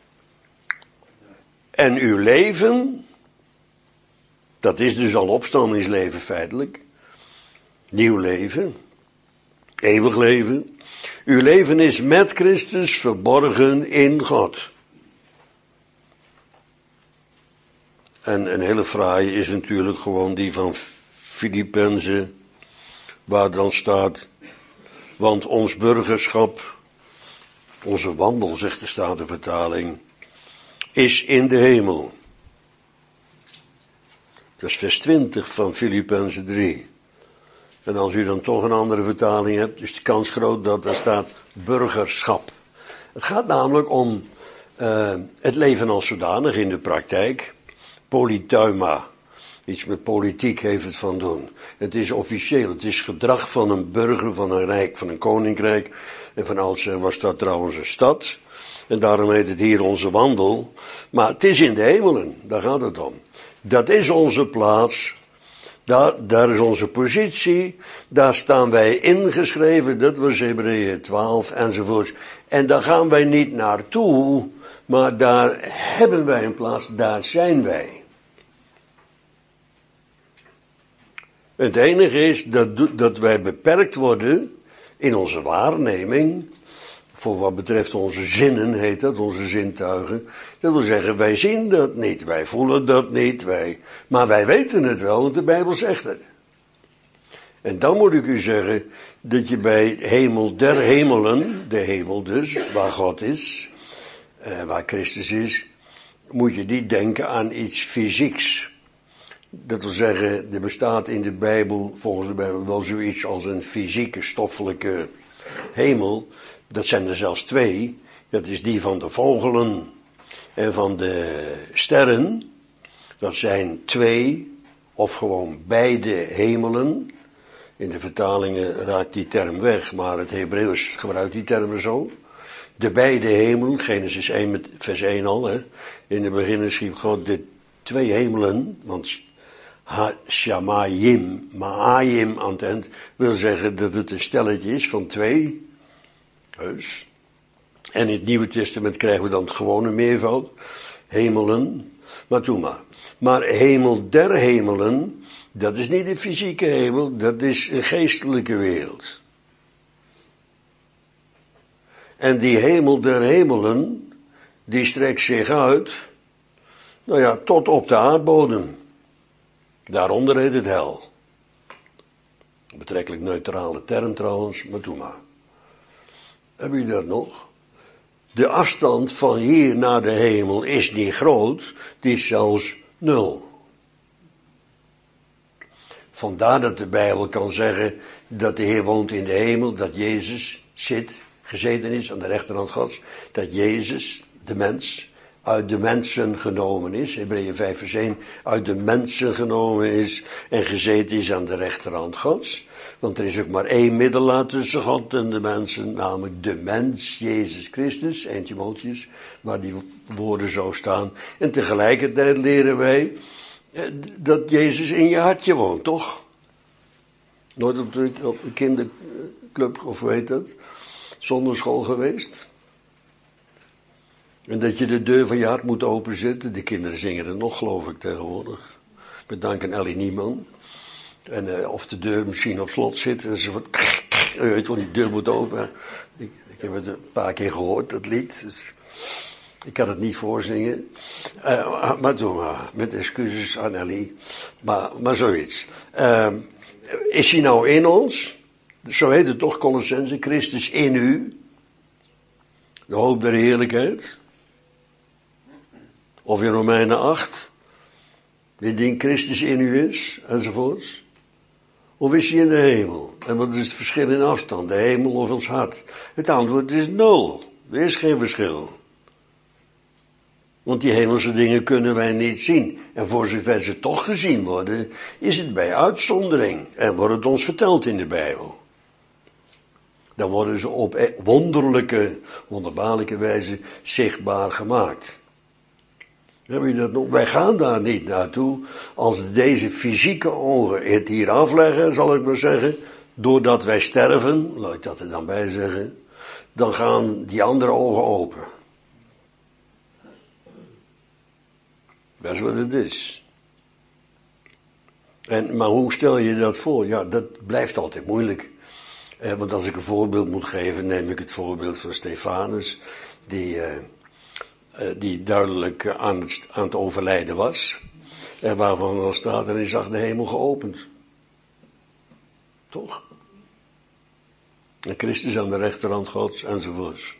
En uw leven, dat is dus al opstandingsleven feitelijk. Nieuw leven. Eeuwig leven. Uw leven is met Christus verborgen in God. En een hele fraaie is natuurlijk gewoon die van Filippenzen, waar dan staat, want ons burgerschap, onze wandel, zegt de Statenvertaling, is in de hemel. Dat is vers 20 van Filippenzen 3. En als u dan toch een andere vertaling hebt, is de kans groot dat er staat burgerschap. Het gaat namelijk om het leven als zodanig in de praktijk. Politeuma. Iets met politiek heeft het van doen. Het is officieel, het is gedrag van een burger, van een rijk, van een koninkrijk. En van oudsher was dat trouwens een stad. En daarom heet het hier onze wandel. Maar het is in de hemelen, daar gaat het om. Dat is onze plaats. Daar is onze positie. Daar staan wij ingeschreven. Dat was Hebreeën 12 enzovoort. En daar gaan wij niet naartoe. Maar daar hebben wij een plaats. Daar zijn wij. Het enige is dat wij beperkt worden in onze waarneming. Voor wat betreft onze zinnen heet dat, onze zintuigen. Dat wil zeggen, wij zien dat niet, wij voelen dat niet, maar wij weten het wel, want de Bijbel zegt het. En dan moet ik u zeggen, dat je bij hemel der hemelen, de hemel dus, waar God is, waar Christus is, moet je niet denken aan iets fysieks. Dat wil zeggen, er bestaat in de Bijbel, volgens de Bijbel, wel zoiets als een fysieke, stoffelijke hemel. Dat zijn er zelfs twee. Dat is die van de vogelen en van de sterren. Dat zijn twee, of gewoon beide hemelen. In de vertalingen raakt die term weg, maar het Hebreeuws gebruikt die termen zo. De beide hemelen, Genesis 1 vers 1 al, hè. In het begin schiep God de twee hemelen, want Ha-shamayim, ma'ayim aan het eind, wil zeggen dat het een stelletje is van twee. Heus. En in het Nieuwe Testament krijgen we dan het gewone meervoud. Hemelen. Maar doe maar. Maar hemel der hemelen, dat is niet een fysieke hemel, dat is een geestelijke wereld. En die hemel der hemelen, die strekt zich uit, nou ja, tot op de aardbodem. Daaronder heet het hel. Een betrekkelijk neutrale term trouwens, maar doe maar. Hebben jullie dat nog? De afstand van hier naar de hemel is niet groot, die is zelfs 0. Vandaar dat de Bijbel kan zeggen dat de Heer woont in de hemel, dat Jezus gezeten is aan de rechterhand Gods, dat Jezus, de mens, uit de mensen genomen is, Hebreeën 5 vers 1, uit de mensen genomen is en gezeten is aan de rechterhand Gods. Want er is ook maar één middelaar tussen God en de mensen, namelijk de mens, Jezus Christus, 1 Timotheus, waar die woorden zo staan. En tegelijkertijd leren wij dat Jezus in je hartje woont, toch? Nooit op een kinderclub, of hoe heet dat, zonderschool geweest? En dat je de deur van je hart moet openzetten. De kinderen zingen er nog, geloof ik, tegenwoordig. Met dank aan Ellie Nieman. En of de deur misschien op slot zit. En ze weet wel, die deur moet open. Ik heb het een paar keer gehoord, dat lied. Dus ik kan het niet voorzingen. Maar doe maar. Met excuses aan Ellie. Maar zoiets. Is hij nou in ons? Zo heet het toch, Colossense. Christus in u. De hoop der heerlijkheid. Of in Romeinen 8. Indien Christus in u is. Enzovoorts. Of is hij in de hemel? En wat is het verschil in afstand? De hemel of ons hart? Het antwoord is 0. Er is geen verschil. Want die hemelse dingen kunnen wij niet zien. En voor zover ze toch gezien worden, is het bij uitzondering. En wordt het ons verteld in de Bijbel. Dan worden ze op wonderbaarlijke wijze zichtbaar gemaakt. Hebben jullie dat nog? Wij gaan daar niet naartoe als deze fysieke ogen het hier afleggen, zal ik maar zeggen. Doordat wij sterven, laat ik dat er dan bij zeggen, dan gaan die andere ogen open. Dat is wat het is. Maar hoe stel je dat voor? Ja, dat blijft altijd moeilijk. Want als ik een voorbeeld moet geven, neem ik het voorbeeld van Stefanus, die duidelijk aan het overlijden was. En waarvan al staat, en hij zag de hemel geopend. Toch? En Christus aan de rechterhand Gods, enzovoorts.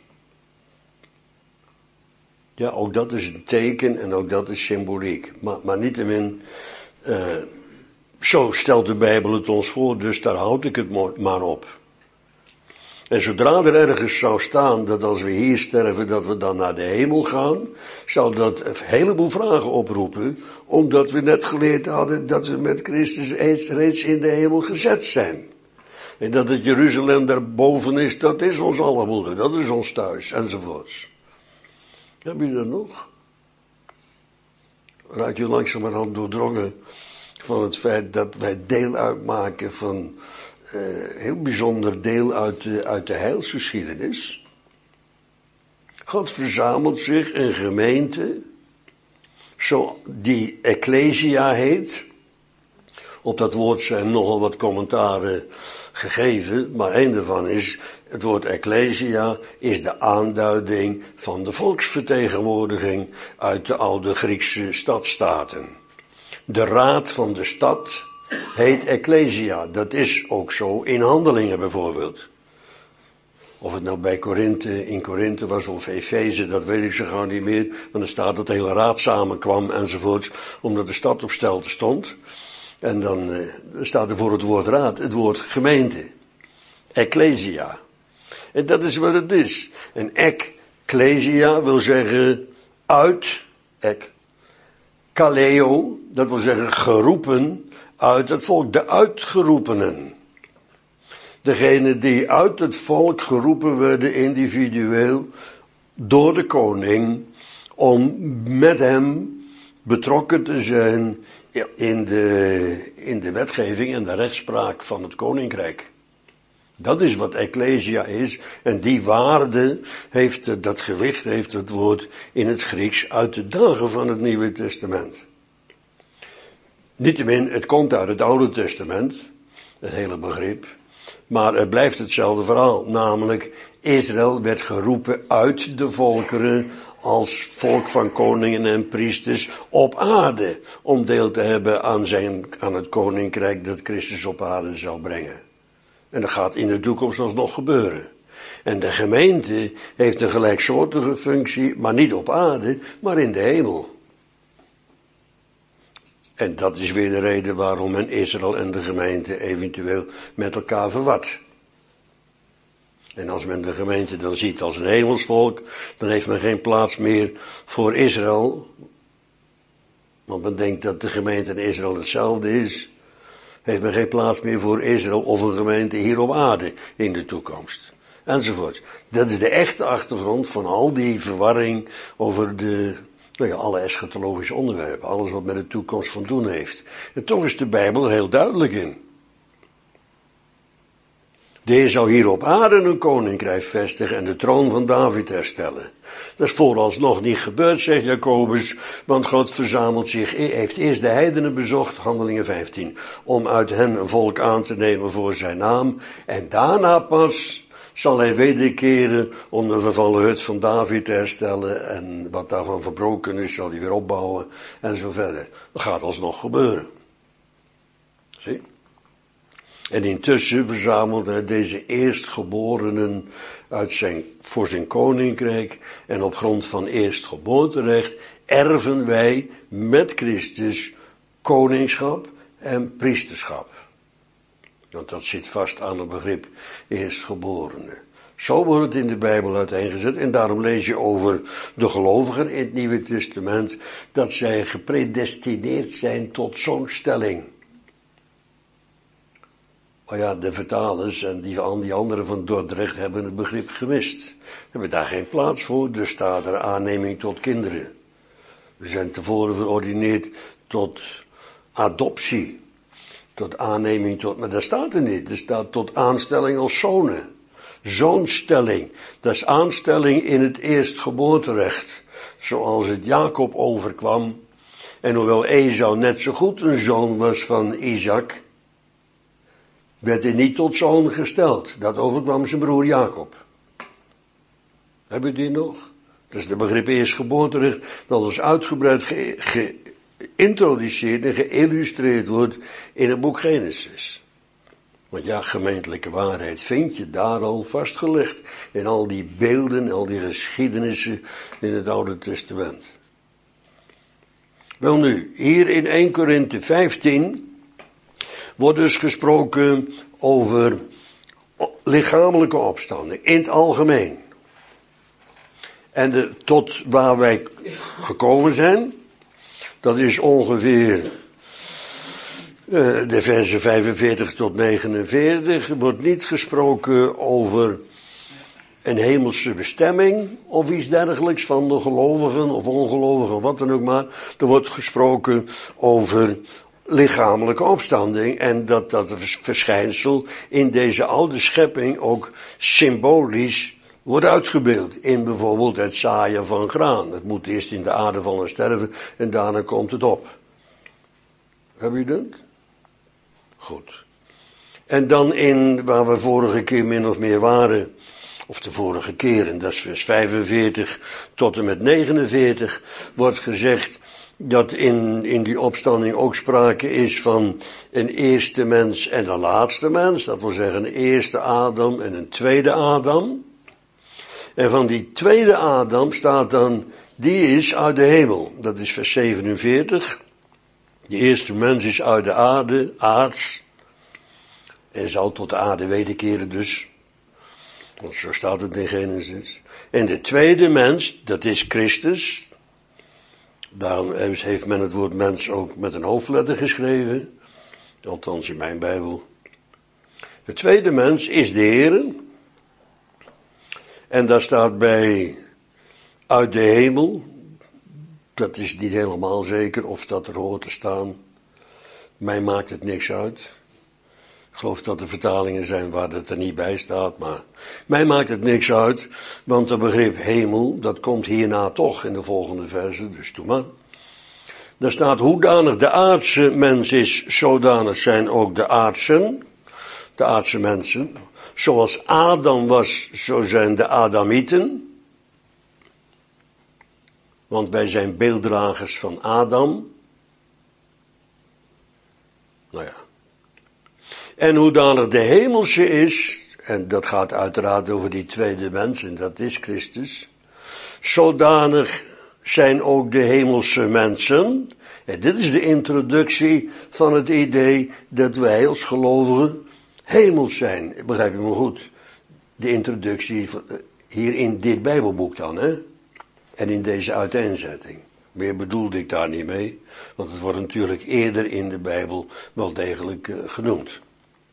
Ja, ook dat is een teken en ook dat is symboliek. Maar niettemin, Zo stelt de Bijbel het ons voor, dus daar houd ik het maar op. En zodra er ergens zou staan dat als we hier sterven, dat we dan naar de hemel gaan, zou dat een heleboel vragen oproepen, omdat we net geleerd hadden dat we met Christus reeds in de hemel gezet zijn. En dat het Jeruzalem daarboven is, dat is ons allermoeder, dat is ons thuis, enzovoorts. Heb je dat nog? Raak je langzamerhand doordrongen van het feit dat wij deel uitmaken van heel bijzonder deel uit de heilsgeschiedenis. God verzamelt zich een gemeente, zo die Ecclesia heet. Op dat woord zijn nogal wat commentaren gegeven, maar één daarvan is, het woord Ecclesia is de aanduiding van de volksvertegenwoordiging uit de oude Griekse stadstaten. De raad van de stad heet Ecclesia, dat is ook zo in Handelingen bijvoorbeeld. Of het nou bij in Korinthe was of Efeze, dat weet ik zo gauw niet meer, want er staat dat de hele raad samenkwam enzovoort, omdat de stad op stelte stond. En dan staat er voor het woord raad, het woord gemeente. Ecclesia. En dat is wat het is. En Ecclesia wil zeggen uit, kaleo, dat wil zeggen geroepen uit het volk, de uitgeroepenen. Degene die uit het volk geroepen werden individueel door de koning om met hem betrokken te zijn in de wetgeving en de rechtspraak van het koninkrijk. Dat is wat Ecclesia is. En die waarde heeft, dat gewicht heeft het woord in het Grieks uit de dagen van het Nieuwe Testament. Niettemin, het komt uit het Oude Testament, het hele begrip. Maar het blijft hetzelfde verhaal. Namelijk, Israël werd geroepen uit de volkeren als volk van koningen en priesters op aarde. Om deel te hebben aan het koninkrijk dat Christus op aarde zou brengen. En dat gaat in de toekomst alsnog gebeuren. En de gemeente heeft een gelijksoortige functie, maar niet op aarde, maar in de hemel. En dat is weer de reden waarom men Israël en de gemeente eventueel met elkaar verwart. En als men de gemeente dan ziet als een hemelsvolk, dan heeft men geen plaats meer voor Israël. Want men denkt dat de gemeente en Israël hetzelfde is. Heeft men geen plaats meer voor Israël of een gemeente hier op aarde in de toekomst. Enzovoort. Dat is de echte achtergrond van al die verwarring over alle eschatologische onderwerpen. Alles wat met de toekomst van doen heeft. En toch is de Bijbel er heel duidelijk in. De Heer zou hier op aarde een koninkrijk vestigen en de troon van David herstellen. Dat is vooralsnog niet gebeurd, zegt Jacobus, want God verzamelt zich, heeft eerst de heidenen bezocht, Handelingen 15, om uit hen een volk aan te nemen voor zijn naam, en daarna pas zal hij wederkeren om de vervallen hut van David te herstellen, en wat daarvan verbroken is, zal hij weer opbouwen, en zo verder. Dat gaat alsnog gebeuren. Zie? En intussen verzamelt hij deze eerstgeborenen voor zijn koninkrijk. En op grond van eerstgeboorterecht erven wij met Christus koningschap en priesterschap. Want dat zit vast aan het begrip eerstgeborene. Zo wordt het in de Bijbel uiteengezet. En daarom lees je over de gelovigen in het Nieuwe Testament dat zij gepredestineerd zijn tot zo'n stelling. Maar ja, de vertalers en die anderen van Dordrecht hebben het begrip gemist. Hebben daar geen plaats voor, dus staat er aanneming tot kinderen. We zijn tevoren verordineerd tot adoptie. Tot aanneming tot, maar dat staat er niet. Er staat tot aanstelling als zonen. Zoonstelling. Dat is aanstelling in het eerstgeboorterecht. Zoals het Jacob overkwam. En hoewel Esau net zo goed een zoon was van Isaac, werd hij niet tot zoon gesteld. Dat overkwam zijn broer Jacob. Heb je die nog? Dat is de begrip eerstgeboorterecht dat ons uitgebreid geïntroduceerd en geïllustreerd wordt in het boek Genesis. Want ja, gemeentelijke waarheid vind je daar al vastgelegd. In al die beelden, al die geschiedenissen in het Oude Testament. Wel nu, hier in 1 Korinthe 15 wordt dus gesproken over lichamelijke opstanding in het algemeen. En tot waar wij gekomen zijn, dat is ongeveer de versen 45 tot 49, wordt niet gesproken over een hemelse bestemming of iets dergelijks van de gelovigen of ongelovigen, wat dan ook maar. Er wordt gesproken over lichamelijke opstanding en dat verschijnsel in deze oude schepping ook symbolisch wordt uitgebeeld. In bijvoorbeeld het zaaien van graan. Het moet eerst in de aarde vallen en sterven en daarna komt het op. Heb je dat? Goed. En dan in waar we vorige keer min of meer waren, of de vorige keer, en dat is vers 45 tot en met 49, wordt gezegd dat in die opstanding ook sprake is van een eerste mens en een laatste mens. Dat wil zeggen een eerste Adam en een tweede Adam. En van die tweede Adam staat dan, die is uit de hemel. Dat is vers 47. De eerste mens is uit de aarde, aards. En zal tot de aarde wederkeren dus. Want zo staat het in Genesis. En de tweede mens, dat is Christus. Daarom heeft men het woord mens ook met een hoofdletter geschreven. Althans in mijn Bijbel. De tweede mens is de Heer. En daar staat bij uit de hemel. Dat is niet helemaal zeker of dat er hoort te staan. Mij maakt het niks uit. Ik geloof dat er vertalingen zijn waar het er niet bij staat, maar mij maakt het niks uit, want het begrip hemel, dat komt hierna toch in de volgende verse, dus doe maar. Daar staat, hoedanig de aardse mens is, zodanig zijn ook de aardse mensen. Zoals Adam was, zo zijn de Adamieten. Want wij zijn beelddragers van Adam. Nou ja. En hoedanig de hemelse is, en dat gaat uiteraard over die tweede mens, en dat is Christus, zodanig zijn ook de hemelse mensen. En dit is de introductie van het idee dat wij als gelovigen hemels zijn. Begrijp je me goed? De introductie hier in dit Bijbelboek dan, hè? En in deze uiteenzetting. Meer bedoelde ik daar niet mee, want het wordt natuurlijk eerder in de Bijbel wel degelijk genoemd.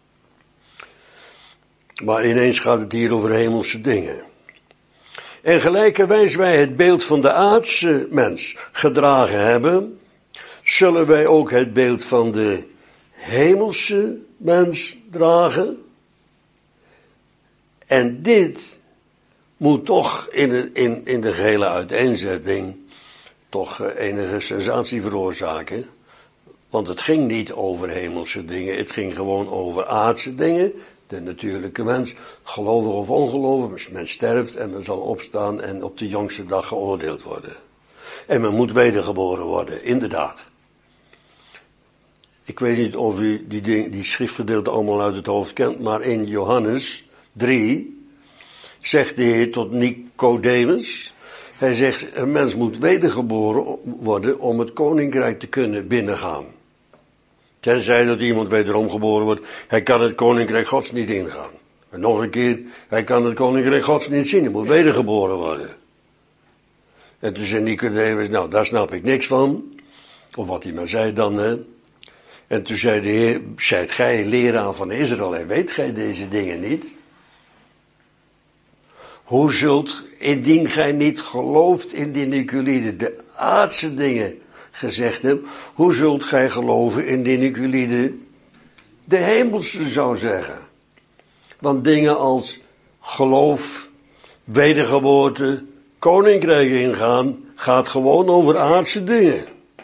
Maar ineens gaat het hier over hemelse dingen. En gelijkerwijs wij het beeld van de aardse mens gedragen hebben, zullen wij ook het beeld van de hemelse mens dragen. En dit moet toch in de gehele uiteenzetting toch enige sensatie veroorzaken. Want het ging niet over hemelse dingen, het ging gewoon over aardse dingen. De natuurlijke mens, gelovig of ongelovig, men sterft en men zal opstaan en op de jongste dag geoordeeld worden. En men moet wedergeboren worden, inderdaad. Ik weet niet of u die schriftgedeelte allemaal uit het hoofd kent, maar in Johannes 3 zegt de Heer tot Nicodemus, hij zegt, een mens moet wedergeboren worden om het koninkrijk te kunnen binnengaan. Tenzij dat iemand wederom geboren wordt, hij kan het koninkrijk Gods niet ingaan. En nog een keer, hij kan het koninkrijk Gods niet zien, hij moet wedergeboren worden. En toen zei Nicodemus, nou daar snap ik niks van. Of wat hij maar zei dan, hè. En toen zei de Heer, zijt gij leraar van Israël en weet gij deze dingen niet? Hoe zult, indien gij niet gelooft, indien ik jullie de aardse dingen gezegd heb, hoe zult gij geloven indien ik jullie de hemelse zou zeggen? Want dingen als geloof, wedergeboorte, koninkrijk ingaan, gaat gewoon over aardse dingen.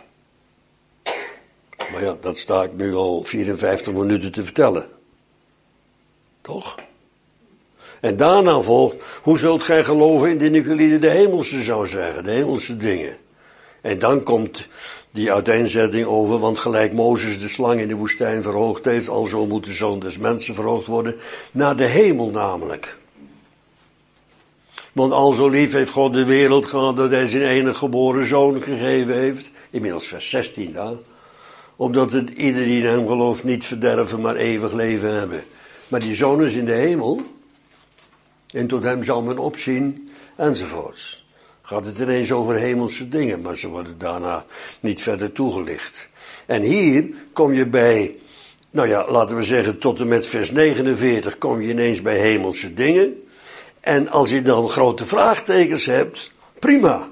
Maar ja, dat sta ik nu al 54 minuten te vertellen. Toch? En daarna volgt, hoe zult gij geloven indien ik jullie de hemelse zou zeggen, de hemelse dingen? En dan komt die uiteenzetting over, want gelijk Mozes de slang in de woestijn verhoogd heeft, alzo moet de Zoon des Mensen verhoogd worden, naar de hemel namelijk. Want alzo lief heeft God de wereld gehad, dat hij zijn enige geboren Zoon gegeven heeft, inmiddels vers 16 daar, Opdat het ieder die in hem gelooft niet verderven, maar eeuwig leven hebben. Maar die zoon is in de hemel. En tot hem zal men opzien, enzovoorts. Gaat het ineens over hemelse dingen, maar ze worden daarna niet verder toegelicht. En hier kom je bij, nou ja, laten we zeggen tot en met vers 49 kom je ineens bij hemelse dingen. En als je dan grote vraagtekens hebt, prima.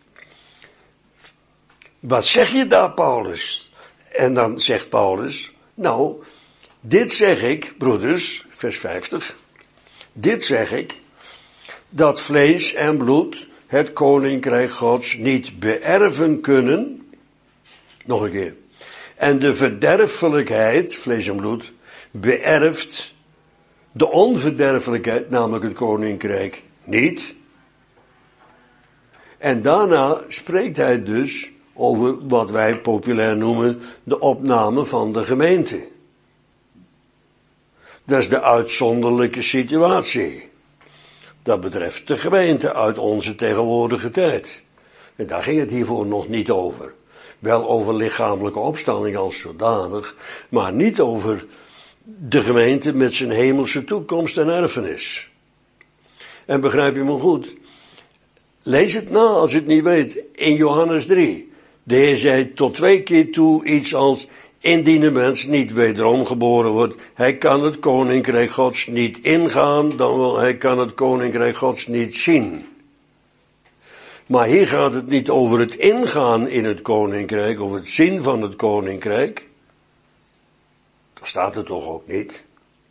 Wat zeg je daar, Paulus? En dan zegt Paulus, nou, dit zeg ik, broeders, vers 50, dit zeg ik, dat vlees en bloed het koninkrijk Gods niet beërven kunnen, nog een keer, en de verderfelijkheid, vlees en bloed, beërft de onverderfelijkheid, namelijk het koninkrijk, niet. En daarna spreekt hij dus over wat wij populair noemen de opname van de gemeente. Dat is de uitzonderlijke situatie. Dat betreft de gemeente uit onze tegenwoordige tijd. En daar ging het hiervoor nog niet over. Wel over lichamelijke opstanding als zodanig, maar niet over de gemeente met zijn hemelse toekomst en erfenis. En begrijp je me goed? Lees het na als je het niet weet. In Johannes 3. De Heer zei tot 2 keer toe iets als, indien de mens niet wederom geboren wordt, hij kan het koninkrijk Gods niet ingaan, dan wel hij kan het koninkrijk Gods niet zien. Maar hier gaat het niet over het ingaan in het koninkrijk, of het zien van het koninkrijk. Dat staat er toch ook niet.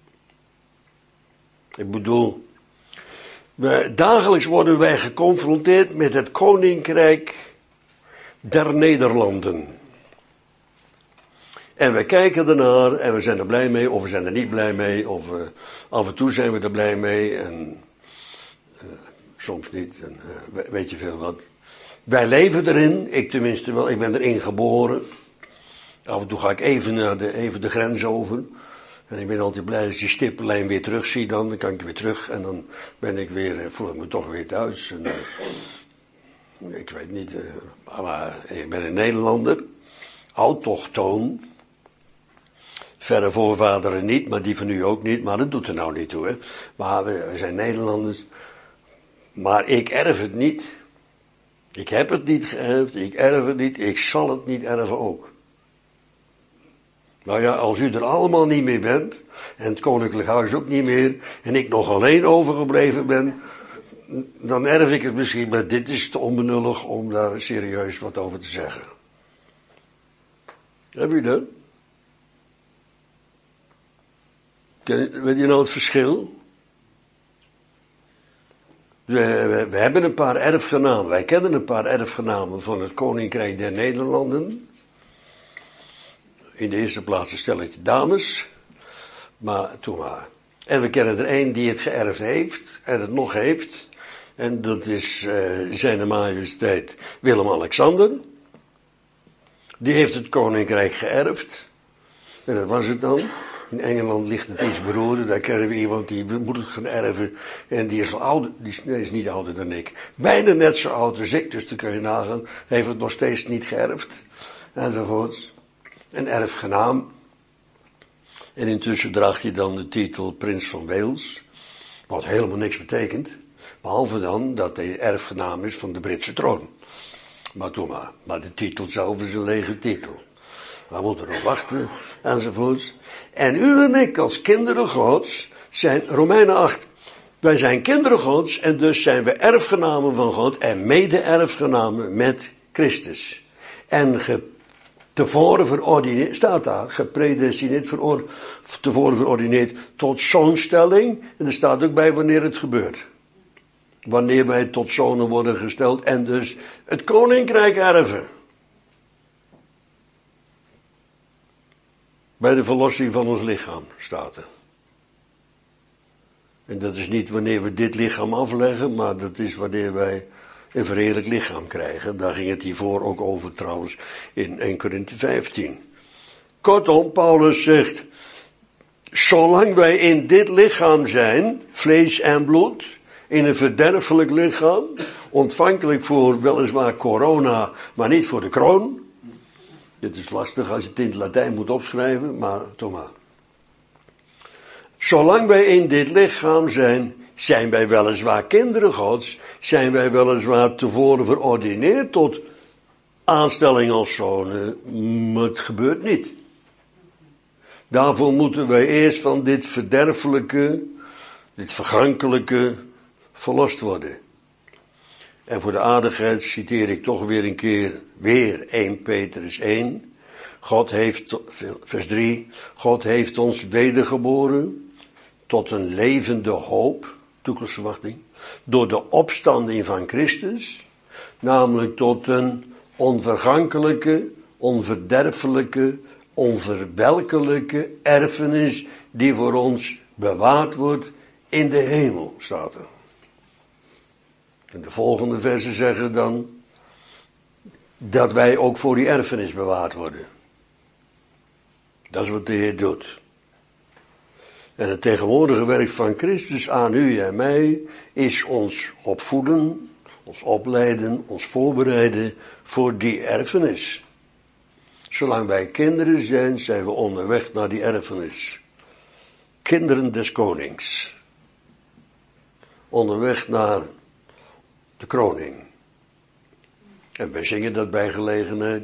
Ik bedoel, dagelijks worden wij geconfronteerd met het koninkrijk der Nederlanden. En we kijken ernaar en we zijn er blij mee, of we zijn er niet blij mee, of af en toe zijn we er blij mee en soms niet, en weet je veel wat. Wij leven erin, ik tenminste wel, ik ben erin geboren. Af en toe ga ik even de grens over. En ik ben altijd blij dat je stippellijn weer terug zie dan kan ik weer terug en dan ben ik weer, voel ik me toch weer thuis. En, ik weet niet, maar ik ben een Nederlander, autochtoon. Verre voorvaderen niet, maar die van u ook niet, maar dat doet er nou niet toe, hè. Maar we zijn Nederlanders, maar ik erf het niet. Ik heb het niet geërfd, ik erf het niet, ik zal het niet erven ook. Nou ja, als u er allemaal niet meer bent, en het koninklijk huis ook niet meer, en ik nog alleen overgebleven ben, dan erf ik het misschien, maar dit is te onbenullig om daar serieus wat over te zeggen. Heb je dat? Weet je nou het verschil? We hebben een paar erfgenamen, wij kennen een paar erfgenamen van het Koninkrijk der Nederlanden. In de eerste plaats een stelletje dames, maar toen maar. En we kennen er één die het geërfd heeft, en het nog heeft, en dat is zijn majesteit Willem-Alexander. Die heeft het Koninkrijk geërfd, en dat was het dan. In Engeland ligt het iets beroerder, daar kennen we iemand die moet het gaan erven. En die is al ouder, die is niet ouder dan ik. Bijna net zo oud als ik, dus dan kun je nagaan. Heeft het nog steeds niet geërfd. Enzovoort. Een erfgenaam. En intussen draagt hij dan de titel Prins van Wales. Wat helemaal niks betekent. Behalve dan dat hij erfgenaam is van de Britse troon. Maar toen maar. Maar de titel zelf is een lege titel. We moeten erop wachten, enzovoort. En u en ik als kinderen Gods zijn, Romeinen 8, wij zijn kinderen Gods en dus zijn we erfgenamen van God en mede-erfgenamen met Christus. En tevoren verordineerd, staat daar, gepredestineerd, tevoren verordineerd tot zoonstelling. En er staat ook bij wanneer het gebeurt. Wanneer wij tot zonen worden gesteld en dus het koninkrijk erven. Bij de verlossing van ons lichaam staat er. En dat is niet wanneer we dit lichaam afleggen, maar dat is wanneer wij een verheerlijk lichaam krijgen. Daar ging het hiervoor ook over trouwens in 1 Korinthe 15. Kortom, Paulus zegt, zolang wij in dit lichaam zijn, vlees en bloed, in een verderfelijk lichaam, ontvankelijk voor weliswaar corona, maar niet voor de kroon. Dit is lastig als je het in het Latijn moet opschrijven, maar toch maar. Zolang wij in dit lichaam zijn, zijn wij weliswaar kinderen Gods, zijn wij weliswaar tevoren verordineerd tot aanstelling als zonen, maar het gebeurt niet. Daarvoor moeten wij eerst van dit verderfelijke, dit vergankelijke, verlost worden. En voor de aardigheid citeer ik toch weer een keer, weer 1 Petrus 1. God heeft, vers 3, God heeft ons wedergeboren tot een levende hoop, toekomstverwachting, door de opstanding van Christus, namelijk tot een onvergankelijke, onverderfelijke, onverwelkelijke erfenis die voor ons bewaard wordt in de hemel, staat er. En de volgende versen zeggen dan dat wij ook voor die erfenis bewaard worden. Dat is wat de Heer doet. En het tegenwoordige werk van Christus aan u en mij is ons opvoeden, ons opleiden, ons voorbereiden voor die erfenis. Zolang wij kinderen zijn, zijn we onderweg naar die erfenis. Kinderen des konings. Onderweg naar de kroning. En wij zingen dat bij gelegenheid.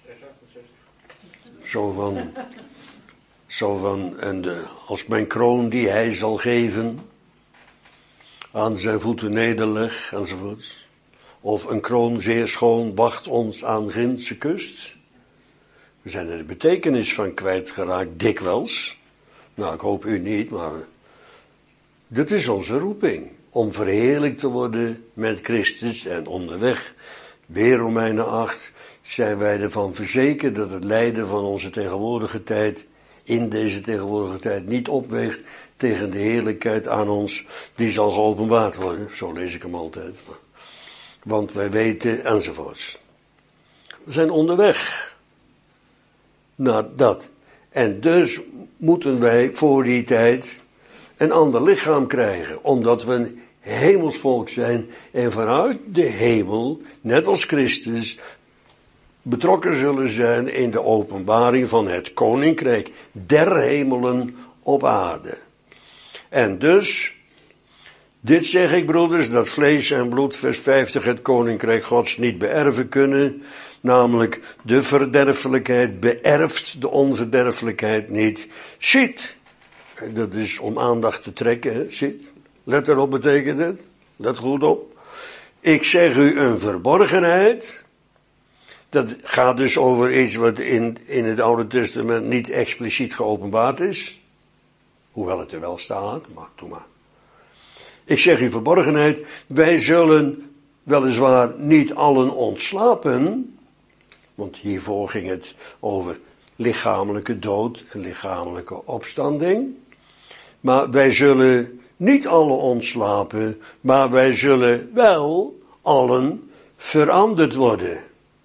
Zo van, als mijn kroon die hij zal geven, aan zijn voeten nederleg, enzovoorts. Of een kroon zeer schoon wacht ons aan gindsche kust. We zijn er de betekenis van kwijtgeraakt, dikwijls. Nou, ik hoop u niet, maar dit is onze roeping. Om verheerlijkt te worden met Christus en onderweg, weer Romeinen 8, zijn wij ervan verzekerd dat het lijden van onze tegenwoordige tijd, in deze tegenwoordige tijd, niet opweegt tegen de heerlijkheid aan ons, die zal geopenbaard worden. Zo lees ik hem altijd. Want wij weten, enzovoorts. We zijn onderweg naar dat. En dus moeten wij voor die tijd een ander lichaam krijgen, omdat we een hemelsvolk zijn en vanuit de hemel, net als Christus, betrokken zullen zijn in de openbaring van het koninkrijk der hemelen op aarde. En dus, dit zeg ik broeders, dat vlees en bloed, vers 50, het koninkrijk Gods niet beërven kunnen, namelijk de verderfelijkheid beërft de onverderfelijkheid niet. Ziet, dat is om aandacht te trekken, hè? Ziet, let erop betekent het, let goed op. Ik zeg u een verborgenheid. Dat gaat dus over iets wat in het Oude Testament niet expliciet geopenbaard is. Hoewel het er wel staat, maar doe maar. Ik zeg u verborgenheid, wij zullen weliswaar niet allen ontslapen, want hiervoor ging het over lichamelijke dood en lichamelijke opstanding. Maar wij zullen niet allen ontslapen, maar wij zullen wel allen veranderd worden.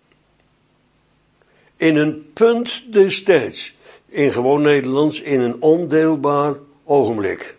In een punt des tijds, in gewoon Nederlands, in een ondeelbaar ogenblik.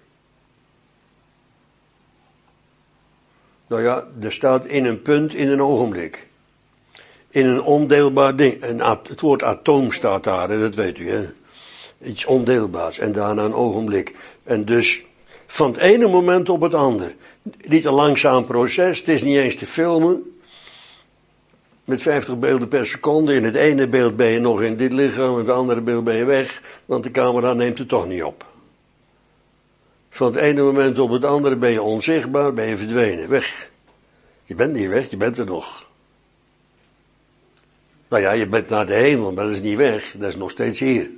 Nou ja, er staat in een punt, in een ogenblik. In een ondeelbaar ding. Het woord atoom staat daar, dat weet u, hè. Iets ondeelbaars en daarna een ogenblik. En dus van het ene moment op het ander. Niet een langzaam proces, het is niet eens te filmen. Met 50 beelden per seconde. In het ene beeld ben je nog in dit lichaam, in het andere beeld ben je weg. Want de camera neemt het toch niet op. Van het ene moment op het andere ben je onzichtbaar, ben je verdwenen, weg. Je bent niet weg, je bent er nog. Nou ja, je bent naar de hemel, maar dat is niet weg, dat is nog steeds hier.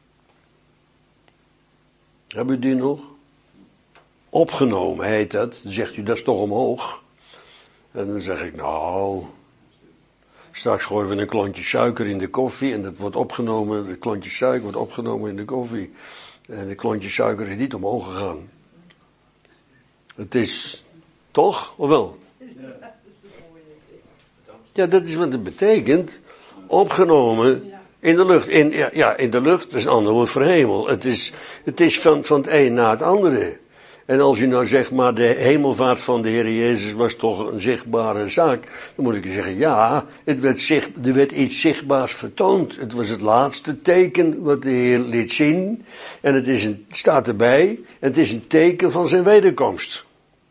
Hebben u die nog? Opgenomen heet dat. Dan zegt u, dat is toch omhoog. En dan zeg ik, nou, straks gooien we een klontje suiker in de koffie en dat wordt opgenomen, het klontje suiker wordt opgenomen in de koffie. En het klontje suiker is niet omhoog gegaan. Het is, toch, of wel? Ja, dat is wat het betekent. Opgenomen in de lucht. In de lucht, dat is een ander woord voor hemel. Het is van het een naar het andere. En als u nou zegt, maar de hemelvaart van de Heer Jezus was toch een zichtbare zaak, dan moet ik u zeggen, ja, er werd iets zichtbaars vertoond. Het was het laatste teken wat de Heer liet zien. En het staat erbij, het is een teken van zijn wederkomst.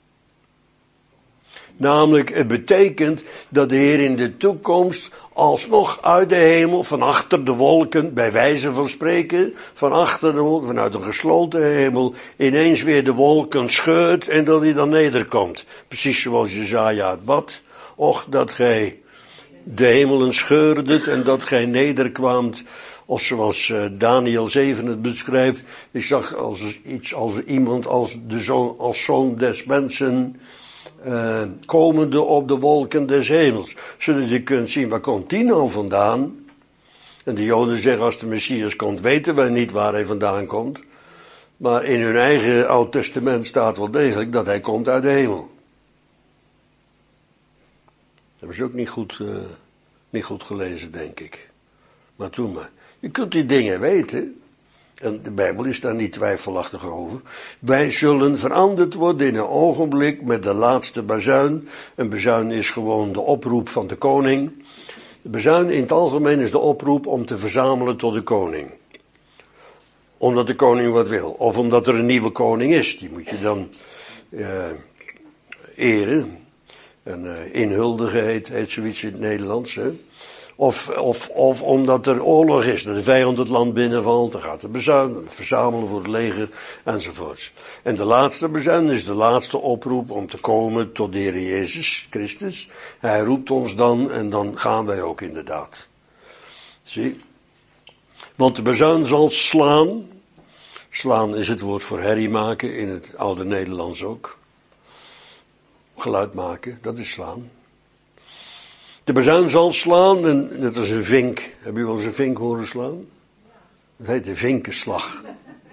Namelijk, het betekent dat de Heer in de toekomst alsnog uit de hemel, van achter de wolken, bij wijze van spreken, van achter de wolken, vanuit een gesloten hemel, ineens weer de wolken scheurt en dat hij dan nederkomt. Precies zoals Jesaja het bad. Och, dat gij de hemelen scheurdet en dat gij nederkwaamt. Of zoals Daniel 7 het beschrijft. Ik zag iemand als zoon des mensen komende op de wolken des hemels. Zodat je kunt zien, waar komt die nou vandaan? En de Joden zeggen, als de Messias komt, weten wij niet waar hij vandaan komt. Maar in hun eigen Oud Testament staat wel degelijk dat hij komt uit de hemel. Dat hebben ze ook niet goed gelezen, denk ik. Maar toen maar. Je kunt die dingen weten. En de Bijbel is daar niet twijfelachtig over. Wij zullen veranderd worden in een ogenblik met de laatste bazuin. Een bazuin is gewoon de oproep van de koning. De bazuin in het algemeen is de oproep om te verzamelen tot de koning. Omdat de koning wat wil. Of omdat er een nieuwe koning is. Die moet je dan eren. En inhuldigen heet zoiets in het Nederlands. Hè? Of omdat er oorlog is, dat de vijand het land binnenvalt, dan gaat de bezuin, dan verzamelen voor het leger, enzovoorts. En de laatste bezuin is de laatste oproep om te komen tot de Heer Jezus Christus. Hij roept ons dan en dan gaan wij ook inderdaad. Zie? Want de bezuin zal slaan. Slaan is het woord voor herrie maken, in het oude Nederlands ook. Geluid maken, dat is slaan. De bazuin zal slaan, en net als een vink. Heb u wel eens een vink horen slaan? Dat heet een vinkenslag.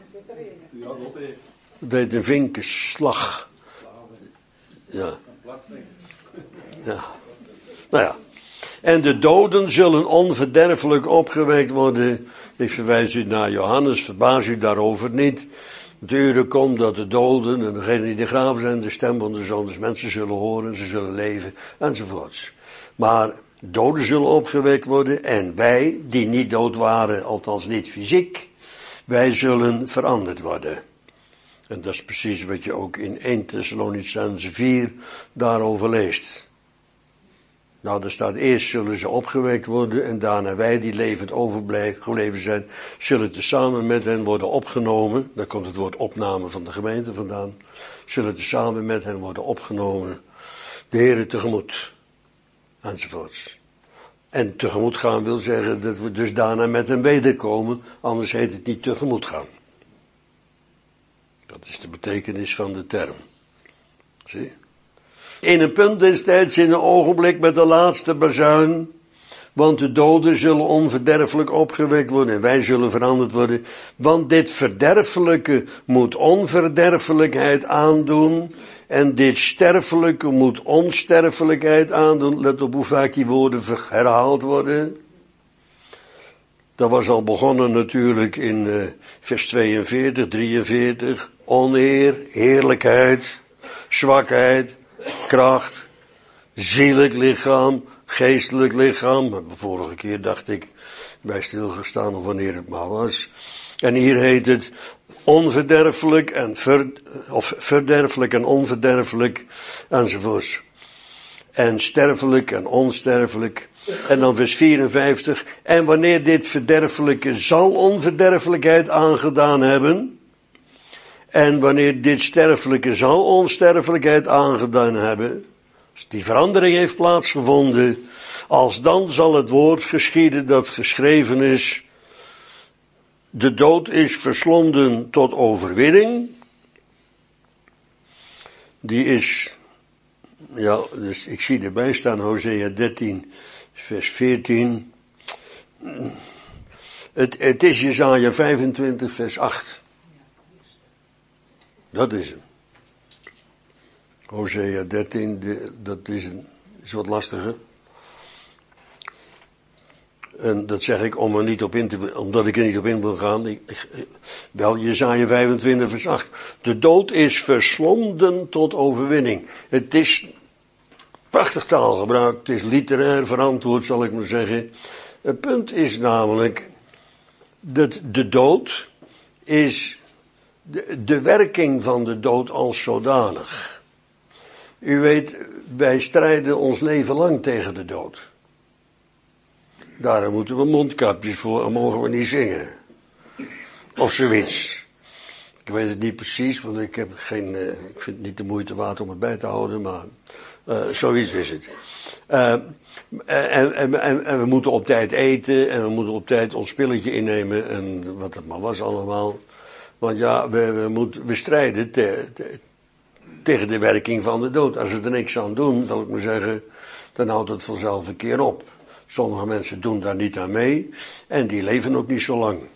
Dat heet een vinkenslag. Ja. Ja. Nou ja. En de doden zullen onverderfelijk opgewekt worden. Ik verwijs u naar Johannes, verbaas u daarover niet. Het uren komt dat de doden en degenen die in de graven zijn, de stem van de Zoon des Mensen zullen horen, ze zullen leven, enzovoorts. Maar doden zullen opgewekt worden en wij, die niet dood waren, althans niet fysiek, wij zullen veranderd worden. En dat is precies wat je ook in 1 Thessalonicenzen 4 daarover leest. Nou, er staat eerst zullen ze opgewekt worden en daarna wij die levend overgebleven zijn, zullen tezamen met hen worden opgenomen. Daar komt het woord opname van de gemeente vandaan. Zullen tezamen met hen worden opgenomen, de Heere tegemoet. Enzovoorts. En tegemoet gaan wil zeggen dat we dus daarna met hem wederkomen, anders heet het niet tegemoet gaan. Dat is de betekenis van de term. Zie? In een punt des tijds, in een ogenblik met de laatste bazuin, want de doden zullen onverderfelijk opgewekt worden en wij zullen veranderd worden, want dit verderfelijke moet onverderfelijkheid aandoen en dit sterfelijke moet onsterfelijkheid aandoen. Let op hoe vaak die woorden herhaald worden. Dat was al begonnen natuurlijk in vers 42, 43. Oneer, heerlijkheid, zwakheid, kracht, zielijk lichaam, geestelijk lichaam. De vorige keer dacht ik bij stilgestaan of wanneer het maar was. En hier heet het onverderfelijk en verderfelijk en onverderfelijk enzovoorts. En sterfelijk en onsterfelijk. En dan vers 54. En wanneer dit verderfelijke zal onverderfelijkheid aangedaan hebben. En wanneer dit sterfelijke zal onsterfelijkheid aangedaan hebben. Dus die verandering heeft plaatsgevonden. Als dan zal het woord geschieden dat geschreven is. De dood is verslonden tot overwinning. Die is, ja, dus ik zie erbij staan, Hosea 13, vers 14. Het is Jesaja 25, vers 8. Dat is hem. Hosea 13, dat is wat lastiger. En dat zeg ik omdat ik er niet op in wil gaan. Wel, Jesaja 25 vers 8. De dood is verslonden tot overwinning. Het is prachtig taalgebruik. Het is literair verantwoord, zal ik maar zeggen. Het punt is namelijk dat de dood is de werking van de dood als zodanig. U weet, wij strijden ons leven lang tegen de dood. Daarom moeten we mondkapjes voor en mogen we niet zingen. Of zoiets. Ik weet het niet precies, want ik vind het niet de moeite waard om het bij te houden, maar zoiets is het. En we moeten op tijd eten en we moeten op tijd ons pilletje innemen en wat het maar was allemaal. Want ja, we strijden tegen de werking van de dood. Als we er niks aan doen, zal ik maar zeggen, dan houdt het vanzelf een keer op. Sommige mensen doen daar niet aan mee en die leven ook niet zo lang.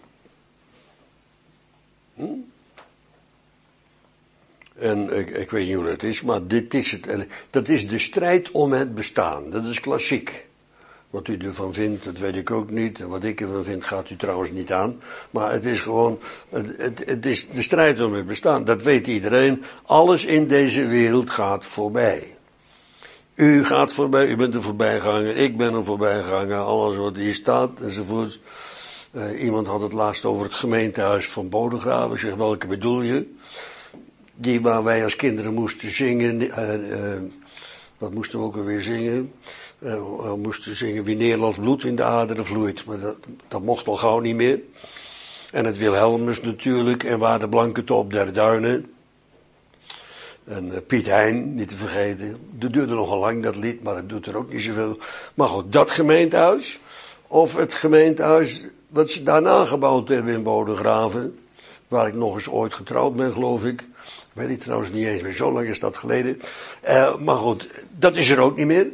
En ik weet niet hoe dat is, maar dit is het. Dat is de strijd om het bestaan. Dat is klassiek. Wat u ervan vindt, dat weet ik ook niet. En wat ik ervan vind, gaat u trouwens niet aan. Maar het is gewoon, het is de strijd om het bestaan. Dat weet iedereen. Alles in deze wereld gaat voorbij. U gaat voorbij, u bent een voorbijganger, ik ben een voorbijganger, alles wat hier staat, enzovoort. Iemand had het laatst over het gemeentehuis van Bodegraven. Ik zeg, welke bedoel je? Die waar wij als kinderen moesten zingen, wat moesten we ook alweer zingen? We moesten zingen wie Nederlands bloed in de aderen vloeit, maar dat mocht al gauw niet meer. En het Wilhelmus natuurlijk, en waar de blanke top der duinen. En Piet Hein, niet te vergeten. Dat duurde nogal lang, dat lied, maar het doet er ook niet zoveel. Maar goed, dat gemeentehuis, of het gemeentehuis wat ze daarna gebouwd hebben in Bodegraven, waar ik nog eens ooit getrouwd ben, geloof ik. Weet ik trouwens niet eens meer, zo lang is dat geleden. Maar goed, dat is er ook niet meer.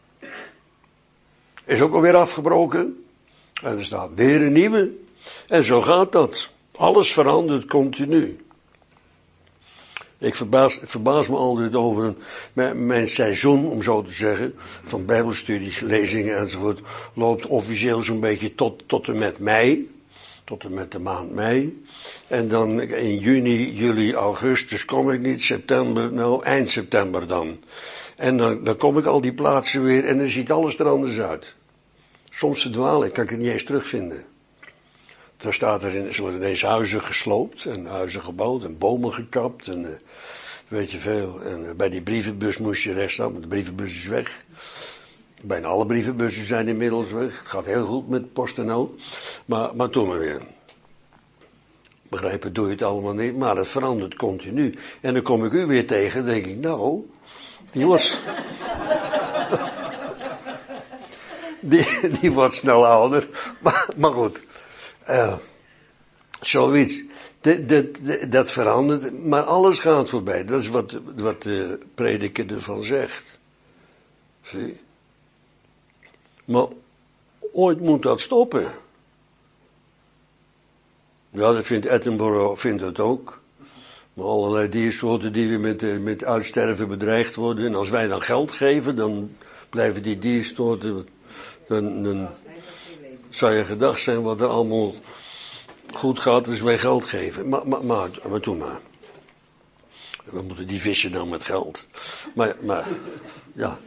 Is ook alweer afgebroken. En er staat weer een nieuwe. En zo gaat dat. Alles verandert continu. Ik verbaas me altijd over mijn seizoen, om zo te zeggen, van bijbelstudies, lezingen enzovoort, loopt officieel zo'n beetje tot en met mei, tot en met de maand mei. En dan in juni, juli, augustus kom ik niet, september, nou eind september dan. En dan kom ik al die plaatsen weer en dan ziet alles er anders uit. Soms verdwaal ik, kan ik het niet eens terugvinden. Dan staat er worden ineens huizen gesloopt en huizen gebouwd en bomen gekapt en weet je veel. En bij die brievenbus moest je rechtsaf, want de brievenbus is weg. Bijna alle brievenbussen zijn inmiddels weg. Het gaat heel goed met PostNL. Maar toen maar weer. Begrijpen doe je het allemaal niet, maar het verandert continu. En dan kom ik u weer tegen, denk ik, nou, die wordt snel ouder. Maar goed. Zoiets. Dat verandert, maar alles gaat voorbij. Dat is wat de prediker ervan zegt. Zie. Maar ooit moet dat stoppen. Ja, dat vindt Attenborough dat ook. Maar allerlei diersoorten die weer met uitsterven bedreigd worden. En als wij dan geld geven, dan blijven die diersoorten. Dan zou je gedacht zijn wat er allemaal goed gaat als wij geld geven. Maar doe maar. We moeten die vissen dan met geld. Maar ja.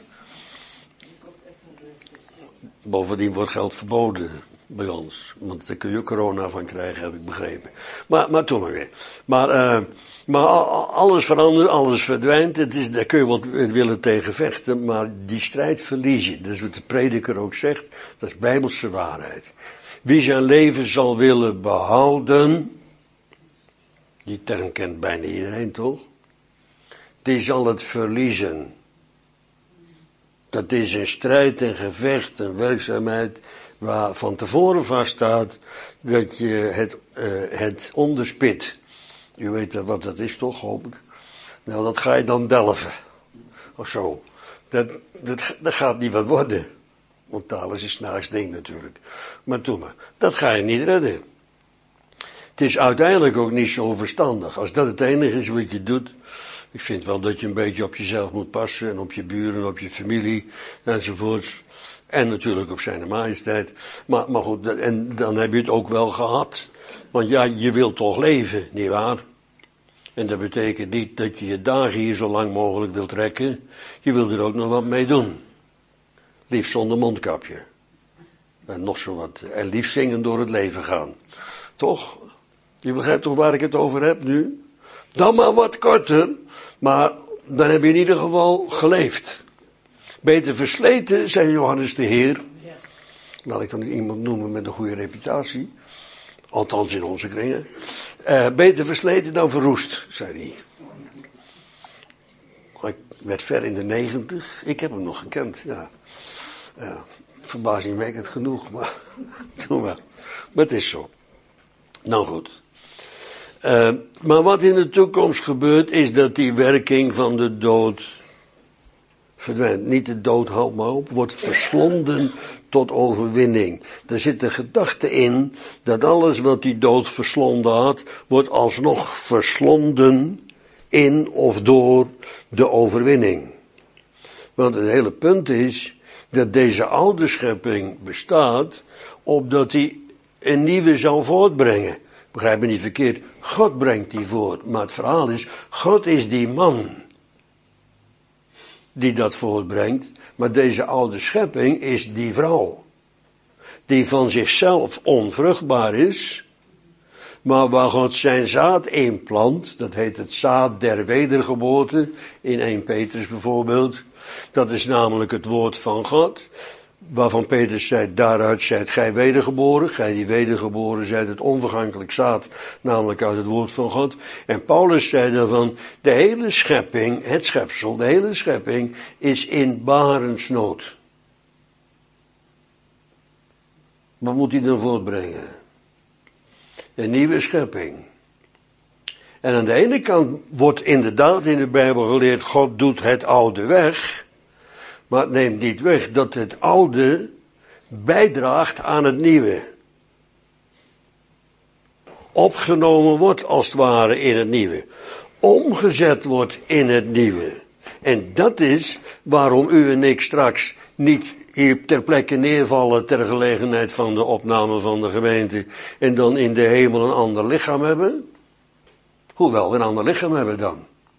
Bovendien wordt geld verboden bij ons. Want daar kun je corona van krijgen, heb ik begrepen. Maar doe maar weer. Maar alles verandert, alles verdwijnt. Daar kun je wat willen tegen vechten, maar die strijd verlies je. Dat is wat de prediker ook zegt. Dat is bijbelse waarheid. Wie zijn leven zal willen behouden, die term kent bijna iedereen toch? Die zal het verliezen. Dat is een strijd, een gevecht, een werkzaamheid waar van tevoren vaststaat dat je het onderspit. U weet wat dat is toch, hoop ik. Nou, dat ga je dan delven. Of zo. Dat gaat niet wat worden. Want taal is een snaaks ding natuurlijk. Maar doe maar. Dat ga je niet redden. Het is uiteindelijk ook niet zo verstandig. Als dat het enige is wat je doet. Ik vind wel dat je een beetje op jezelf moet passen. En op je buren, op je familie. Enzovoorts. En natuurlijk op zijn majesteit. Maar goed, en dan heb je het ook wel gehad. Want ja, je wilt toch leven, nietwaar? En dat betekent niet dat je je dagen hier zo lang mogelijk wilt rekken. Je wilt er ook nog wat mee doen. Liefst zonder mondkapje. En nog zo wat. En liefst zingen door het leven gaan. Toch? Je begrijpt toch waar ik het over heb nu? Dan maar wat korter. Maar dan heb je in ieder geval geleefd. Beter versleten, zei Johannes de Heer. Laat ik dan iemand noemen met een goede reputatie. Althans in onze kringen. Beter versleten dan verroest, zei hij. Ik werd ver in de 90. Ik heb hem nog gekend, ja. Verbazingwekkend genoeg, maar toen wel. Maar het is zo. Nou goed. Maar wat in de toekomst gebeurt, is dat die werking van de dood verdwijnt. Niet de dood, houd maar op, wordt verslonden tot overwinning. Er zit de gedachte in dat alles wat die dood verslonden had, wordt alsnog verslonden in of door de overwinning. Want het hele punt is dat deze oude schepping bestaat, opdat hij een nieuwe zal voortbrengen. Begrijp me niet verkeerd, God brengt die voort. Maar het verhaal is, God is die man die dat voortbrengt. Maar deze oude schepping is die vrouw. Die van zichzelf onvruchtbaar is. Maar waar God zijn zaad inplant, dat heet het zaad der wedergeboorte, in 1 Petrus bijvoorbeeld. Dat is namelijk het woord van God. Waarvan Petrus zei, daaruit zijt gij wedergeboren. Gij die wedergeboren zijt het onvergankelijk zaad, namelijk uit het woord van God. En Paulus zei daarvan, de hele schepping, het schepsel, de hele schepping is in barensnood. Wat moet hij dan voortbrengen? Een nieuwe schepping. En aan de ene kant wordt inderdaad in de Bijbel geleerd, God doet het oude weg. Maar het neemt niet weg dat het oude bijdraagt aan het nieuwe. Opgenomen wordt als het ware in het nieuwe. Omgezet wordt in het nieuwe. En dat is waarom u en ik straks niet hier ter plekke neervallen ter gelegenheid van de opname van de gemeente. En dan in de hemel een ander lichaam hebben. Hoewel we een ander lichaam hebben dan.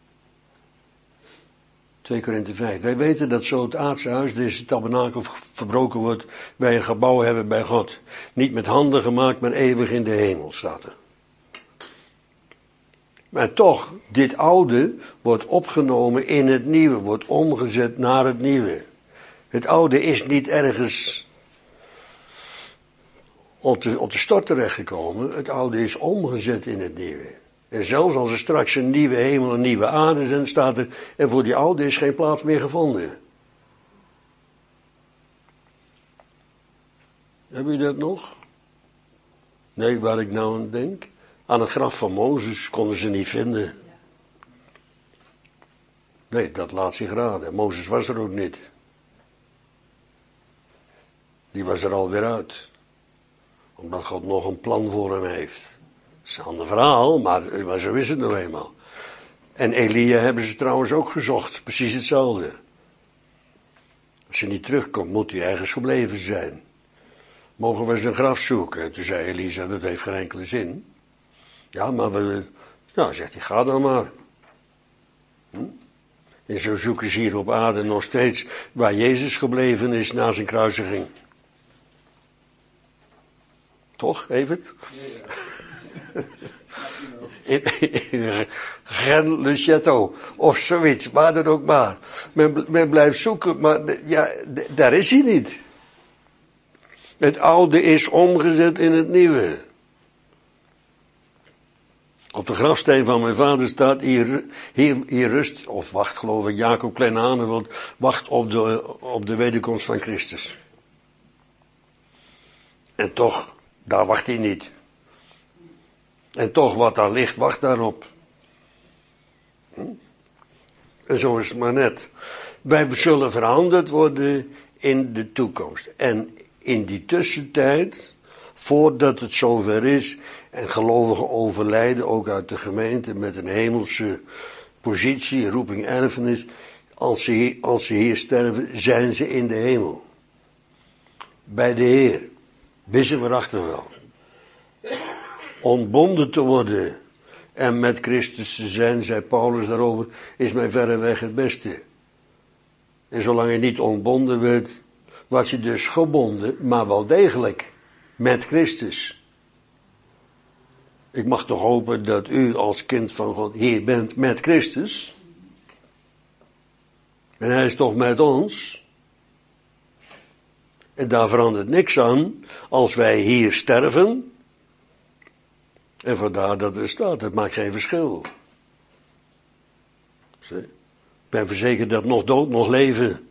2 Korinthe 5. Wij weten dat zo het aardse huis, deze tabernakel, verbroken wordt. Wij een gebouw hebben bij God. Niet met handen gemaakt, maar eeuwig in de hemel, staat er. Maar toch, dit oude wordt opgenomen in het nieuwe, wordt omgezet naar het nieuwe. Het oude is niet ergens op de stort terechtgekomen. Het oude is omgezet in het nieuwe. En zelfs als er straks een nieuwe hemel, een nieuwe aarde zijn, staat er, en voor die oude is geen plaats meer gevonden. Hebben jullie dat nog? Nee, waar ik nou aan denk? Aan het graf van Mozes konden ze niet vinden. Nee, dat laat zich raden. Mozes was er ook niet. Die was er alweer uit. Omdat God nog een plan voor hem heeft. Dat is een ander verhaal, maar zo is het nou eenmaal. En Elia hebben ze trouwens ook gezocht. Precies hetzelfde. Als je niet terugkomt, moet hij ergens gebleven zijn. Mogen we zijn graf zoeken? En toen zei Elisa, dat heeft geen enkele zin. Ja, maar zegt hij, ga dan maar. En zo zoeken ze hier op aarde nog steeds waar Jezus gebleven is na zijn kruisiging. Toch, Evert? In Le Château, of zoiets, maar dan ook maar. Men blijft zoeken, maar ja, daar is hij niet. Het oude is omgezet in het nieuwe. Op de grafsteen van mijn vader staat, hier rust, of wacht geloof ik, Jacob Klein-Haneveld, wacht op de wederkomst van Christus. En toch, daar wacht hij niet. En toch, wat daar ligt, wacht daarop. En zo is het maar net. Wij zullen veranderd worden in de toekomst. En in die tussentijd, voordat het zover is, en gelovigen overlijden, ook uit de gemeente, met een hemelse positie, roeping, erfenis, als ze hier sterven, zijn ze in de hemel. bij de Heer. Wissen we erachter wel. Ontbonden te worden en met Christus te zijn, zei Paulus daarover, is mij verreweg het beste. En zolang je niet ontbonden werd, was je dus gebonden, maar wel degelijk met Christus. Ik mag toch hopen dat u als kind van God hier bent met Christus. En hij is toch met ons. En daar verandert niks aan als wij hier sterven. En vandaar dat er staat, het maakt geen verschil. Ik ben verzekerd dat nog dood, nog leven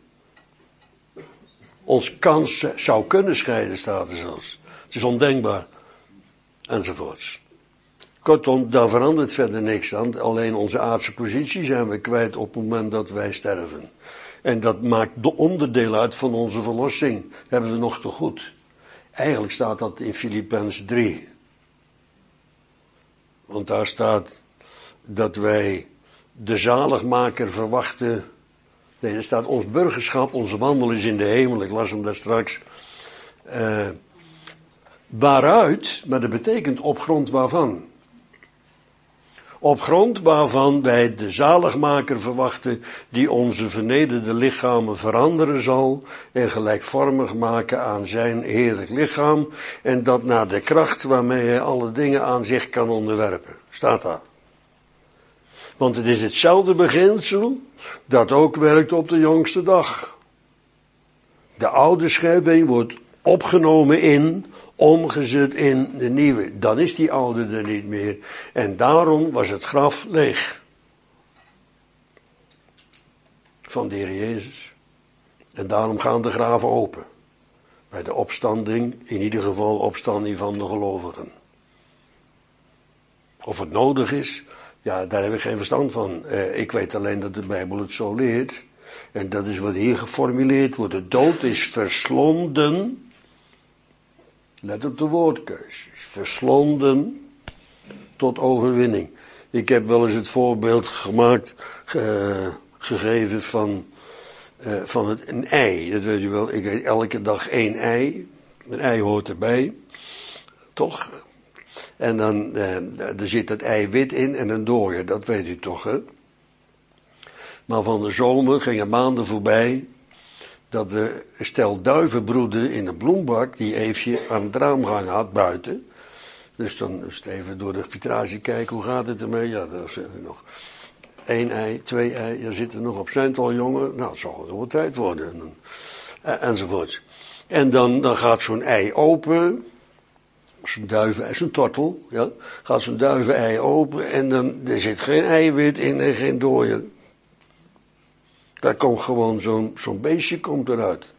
ons kans zou kunnen scheiden, staat er zelfs. Het is ondenkbaar. Enzovoorts. Kortom, daar verandert verder niks aan. Alleen onze aardse positie zijn we kwijt op het moment dat wij sterven. En dat maakt de onderdeel uit van onze verlossing. Hebben we nog te goed. Eigenlijk staat dat in Filippenzen 3. Want daar staat dat wij de zaligmaker verwachten. Nee, er staat ons burgerschap, onze wandel is in de hemel. Ik las hem daar straks. Waaruit, maar dat betekent op grond waarvan. Op grond waarvan wij de zaligmaker verwachten die onze vernederde lichamen veranderen zal en gelijkvormig maken aan zijn heerlijk lichaam en dat naar de kracht waarmee hij alle dingen aan zich kan onderwerpen. Staat daar. Want het is hetzelfde beginsel dat ook werkt op de jongste dag. De oude schepping wordt opgenomen in, omgezet in de nieuwe. Dan is die oude er niet meer. En daarom was het graf leeg. Van de Heer Jezus. En daarom gaan de graven open. Bij de opstanding, in ieder geval opstanding van de gelovigen. Of het nodig is, ja, daar heb ik geen verstand van. Ik weet alleen dat de Bijbel het zo leert. En dat is wat hier geformuleerd wordt. De dood is verslonden. Let op de woordkeus. Verslonden tot overwinning. Ik heb wel eens het voorbeeld gemaakt, gegeven van een ei. Dat weet u wel. Ik eet elke dag 1 ei. Een ei hoort erbij. Toch? En dan, er zit het eiwit in en een dooier. Dat weet u toch, hè? Maar van de zomer gingen maanden voorbij dat de stel duiven broedden in een bloembak die Eefje aan het raam gehangen had buiten. Dus dan is het even door de vitrage kijken, hoe gaat het ermee? Ja, daar zitten nog 1 ei, 2 ei, er zitten nog op zijn al jongen. Nou, het zal wel tijd worden. Enzovoort. En dan gaat zo'n ei open. Zo'n duiven, zo'n tortel, ja. Gaat zo'n duivenei open en dan, er zit geen eiwit in en geen dooier. Daar komt gewoon zo'n beestje komt eruit.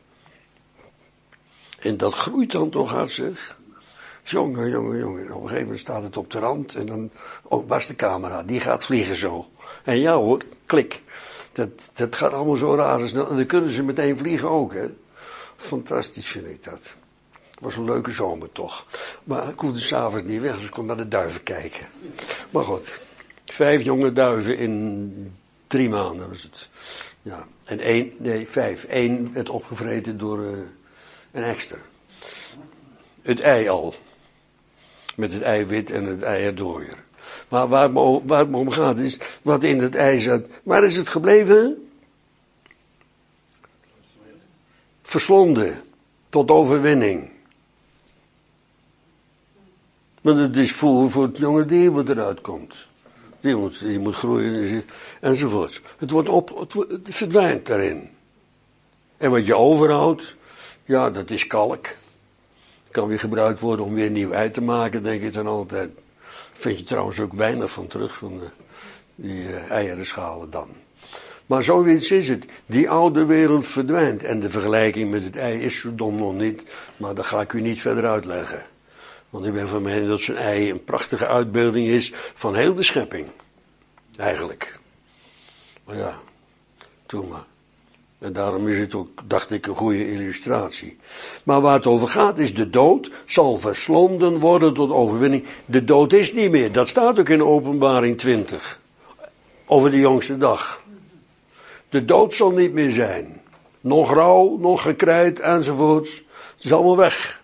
En dat groeit dan toch hard, zeg. Jongen. Op een gegeven moment staat het op de rand en dan, was de camera, die gaat vliegen zo. En ja hoor, klik. Dat gaat allemaal zo razendsnel. En dan kunnen ze meteen vliegen ook, hè. Fantastisch vind ik dat. Het was een leuke zomer toch. Maar ik hoefde 's avonds niet weg, dus ik kon naar de duiven kijken. Maar goed, 5 jonge duiven in 3 maanden was het. Ja, en 5. 1 werd opgevreten door een ekster. Het ei al. Met het eiwit en het eierdooier. Maar waar het me om gaat is, wat in het ei zat. Waar is het gebleven? Verslonden. Tot overwinning. Maar het is voer voor het jonge dier wat eruit komt. Die moet groeien enzovoort. Het verdwijnt daarin. En wat je overhoudt, ja, dat is kalk. Kan weer gebruikt worden om weer nieuw ei te maken, denk ik dan altijd. Vind je trouwens ook weinig van terug, van die eierenschalen dan. Maar zoiets is het. Die oude wereld verdwijnt. En de vergelijking met het ei is zo dom nog niet, maar dat ga ik u niet verder uitleggen. Want ik ben van mening dat zo'n ei een prachtige uitbeelding is van heel de schepping. Eigenlijk. Maar ja, toen maar. En daarom is het ook, dacht ik, een goede illustratie. Maar waar het over gaat is de dood zal verslonden worden tot overwinning. De dood is niet meer. Dat staat ook in Openbaring 20. Over de jongste dag. De dood zal niet meer zijn. Nog rouw, nog gekrijt enzovoorts. Het is allemaal weg.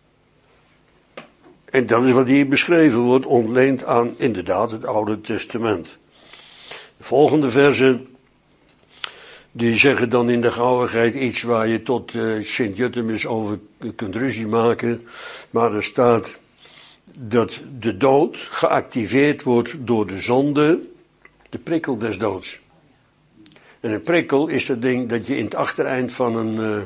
En dat is wat hier beschreven wordt, ontleend aan inderdaad het Oude Testament. De volgende versen, die zeggen dan in de gauwigheid iets waar je tot Sint-Jutemus over kunt ruzie maken. Maar er staat dat de dood geactiveerd wordt door de zonde, de prikkel des doods. En een prikkel is dat ding dat je in het achtereind van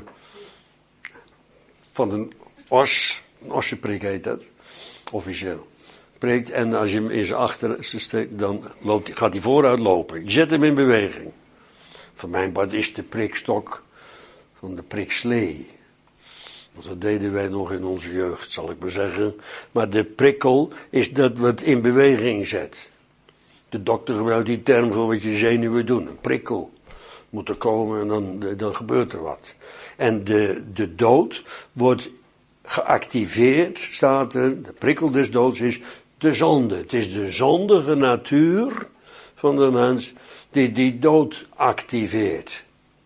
een os, een ossenprik heet dat, officieel, prikt. En als je hem in zijn achterste steekt, dan gaat hij vooruit lopen. Je zet hem in beweging. Voor mijn part is de prikstok van de prikslee. Want dat deden wij nog in onze jeugd, zal ik maar zeggen. Maar de prikkel is dat wat in beweging zet. De dokter gebruikt die term voor wat je zenuwen doen. Een prikkel moet er komen en dan gebeurt er wat. En de dood wordt geactiveerd, staat er. De prikkel des doods is de zonde. Het is de zondige natuur van de mens die dood activeert.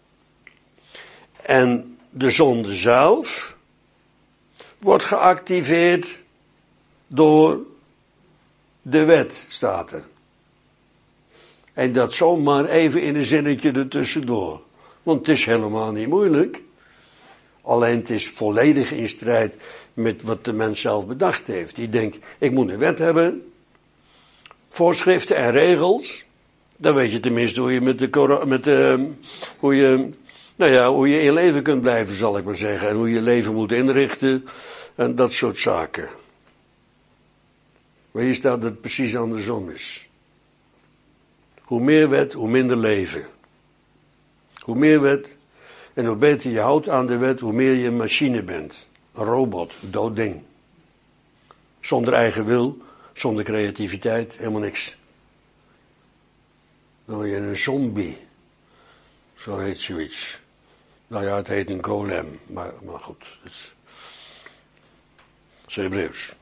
En de zonde zelf wordt geactiveerd door de wet, staat er. En dat zomaar even in een zinnetje ertussendoor. Want het is helemaal niet moeilijk. Alleen het is volledig in strijd met wat de mens zelf bedacht heeft. Die denkt, ik moet een wet hebben. Voorschriften en regels. Dan weet je tenminste hoe je in je leven kunt blijven, zal ik maar zeggen. En hoe je je leven moet inrichten. En dat soort zaken. Maar hier staat dat het precies andersom is. Hoe meer wet, hoe minder leven. Hoe meer wet en hoe beter je houdt aan de wet, hoe meer je een machine bent. Een robot, een dood ding. Zonder eigen wil, zonder creativiteit, helemaal niks. Dan word je een zombie. Zo heet zoiets. Nou ja, het heet een golem, maar goed. Het is Hebreeuws.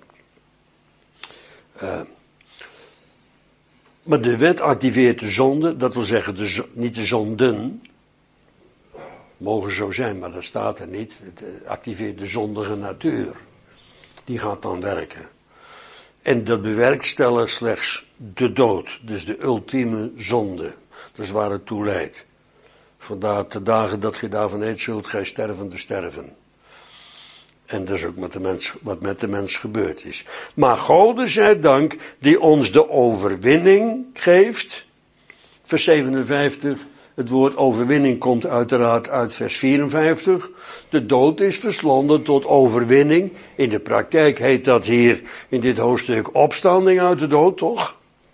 Maar de wet activeert de zonde, dat wil zeggen niet de zonden. Mogen zo zijn, maar dat staat er niet. Het activeert de zondige natuur. Die gaat dan werken. En dat bewerkstelligt slechts de dood. Dus de ultieme zonde. Dat is waar het toe leidt. Vandaar de dagen dat je daarvan eet, zult gij stervende sterven. En dat is ook wat met de mens gebeurd is. Maar Gode zij dank die ons de overwinning geeft. Vers 57. Het woord overwinning komt uiteraard uit vers 54. De dood is verslonden tot overwinning. In de praktijk heet dat hier in dit hoofdstuk opstanding uit de dood, toch?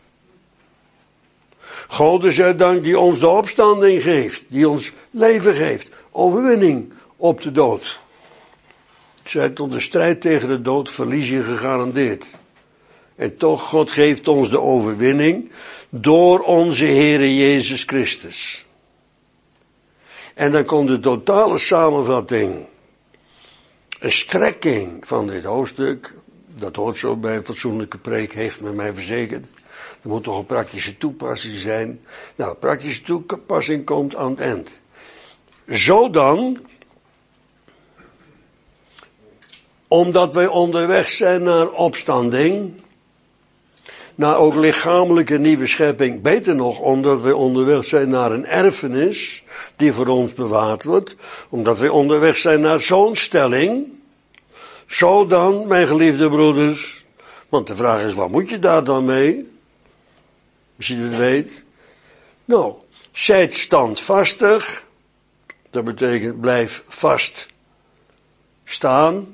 Gode zij dank die ons de opstanding geeft. Die ons leven geeft. Overwinning op de dood. Zij tot de strijd tegen de dood verlies je gegarandeerd. En toch, God geeft ons de overwinning door onze Heere Jezus Christus. En dan komt de totale samenvatting, een strekking van dit hoofdstuk, dat hoort zo bij een fatsoenlijke preek, heeft men mij verzekerd. Er moet toch een praktische toepassing zijn. Nou, praktische toepassing komt aan het eind. Zo dan, omdat wij onderweg zijn naar opstanding, naar ook lichamelijke nieuwe schepping, beter nog, omdat wij onderweg zijn naar een erfenis, die voor ons bewaard wordt, omdat wij onderweg zijn naar zoonstelling, zo dan, mijn geliefde broeders, want de vraag is, wat moet je daar dan mee? Als je het weet. Nou, zijt standvastig, dat betekent blijf vast staan.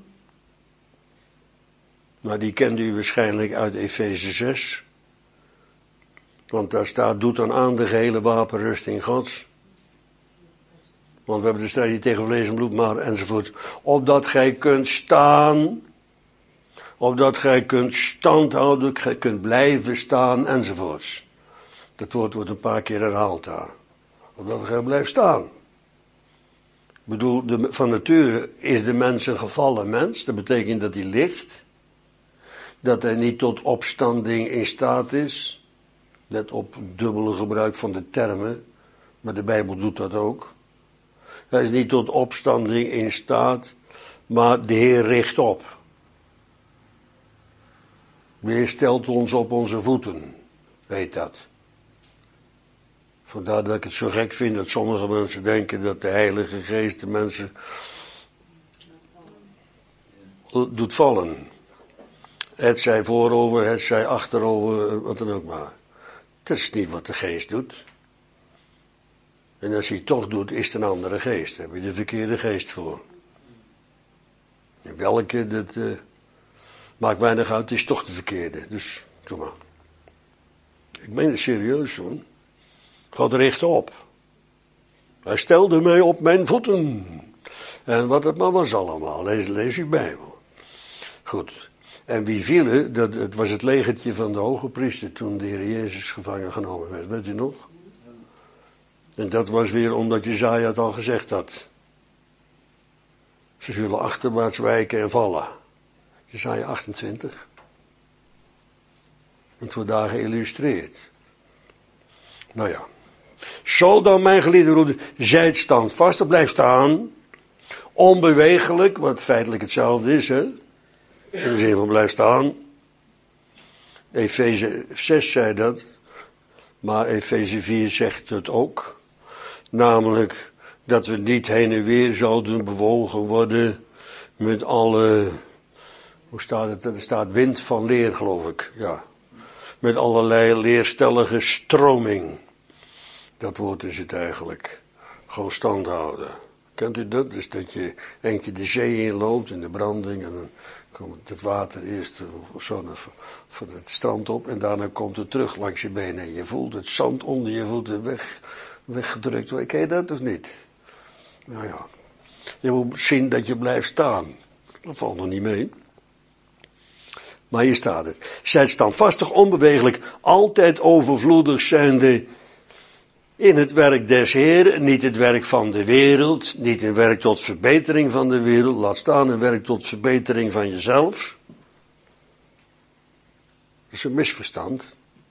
Maar die kende u waarschijnlijk uit Efeze 6. Want daar staat, doet dan aan de gehele wapenrusting Gods. Want we hebben de strijd niet tegen vlees en bloed, maar enzovoort. Opdat gij kunt staan. Opdat gij kunt standhouden, gij kunt blijven staan enzovoorts. Dat woord wordt een paar keer herhaald daar. Opdat gij blijft staan. Ik bedoel, van nature is de mens een gevallen mens. Dat betekent dat hij ligt. Dat hij niet tot opstanding in staat is. Let op het dubbele gebruik van de termen. Maar de Bijbel doet dat ook. Hij is niet tot opstanding in staat. Maar de Heer richt op. De Heer stelt ons op onze voeten. Weet dat. Vandaar dat ik het zo gek vind dat sommige mensen denken dat de Heilige Geest de mensen doet vallen. Het zij voorover, het zij achterover, wat dan ook maar. Dat is niet wat de Geest doet. En als hij het toch doet, is het een andere geest. Daar heb je de verkeerde geest voor. En welke, dat maakt weinig uit, het is toch de verkeerde. Dus, doe maar. Ik meen het serieus, hoor. God richt op. Hij stelde mij op mijn voeten. En wat het maar was allemaal. Lees uw Bijbel. Goed. En wie vielen, het was het legertje van de hoge priester toen de Heer Jezus gevangen genomen werd. Weet u nog? En dat was weer omdat Jesaja het al gezegd had. Ze zullen achterwaarts wijken en vallen. Jesaja 28. Het wordt daar geïllustreerd. Nou ja. Zo dan, mijn geliefde broeder, zijt standvastig, blijf staan. Onbewegelijk, wat feitelijk hetzelfde is, hè. In de zin van blijf staan. Efeze 6 zei dat. Maar Efeze 4 zegt het ook. Namelijk dat we niet heen en weer zouden bewogen worden met alle, hoe staat het? Er staat wind van leer, geloof ik. Ja. Met allerlei leerstellige stroming. Dat woord is het eigenlijk. Gewoon stand houden. Kent u dat? Dus dat je eentje de zee inloopt in de branding en dan komt het water eerst zo van het strand op en daarna komt het terug langs je benen. En je voelt het zand onder je voeten weggedrukt. Ken je dat of niet? Nou ja. Je moet zien dat je blijft staan. Dat valt nog niet mee. Maar hier staat het. Zijt standvastig, onbewegelijk, altijd overvloedig zijnde in het werk des Heeren, niet het werk van de wereld, niet een werk tot verbetering van de wereld, laat staan een werk tot verbetering van jezelf. Dat is een misverstand.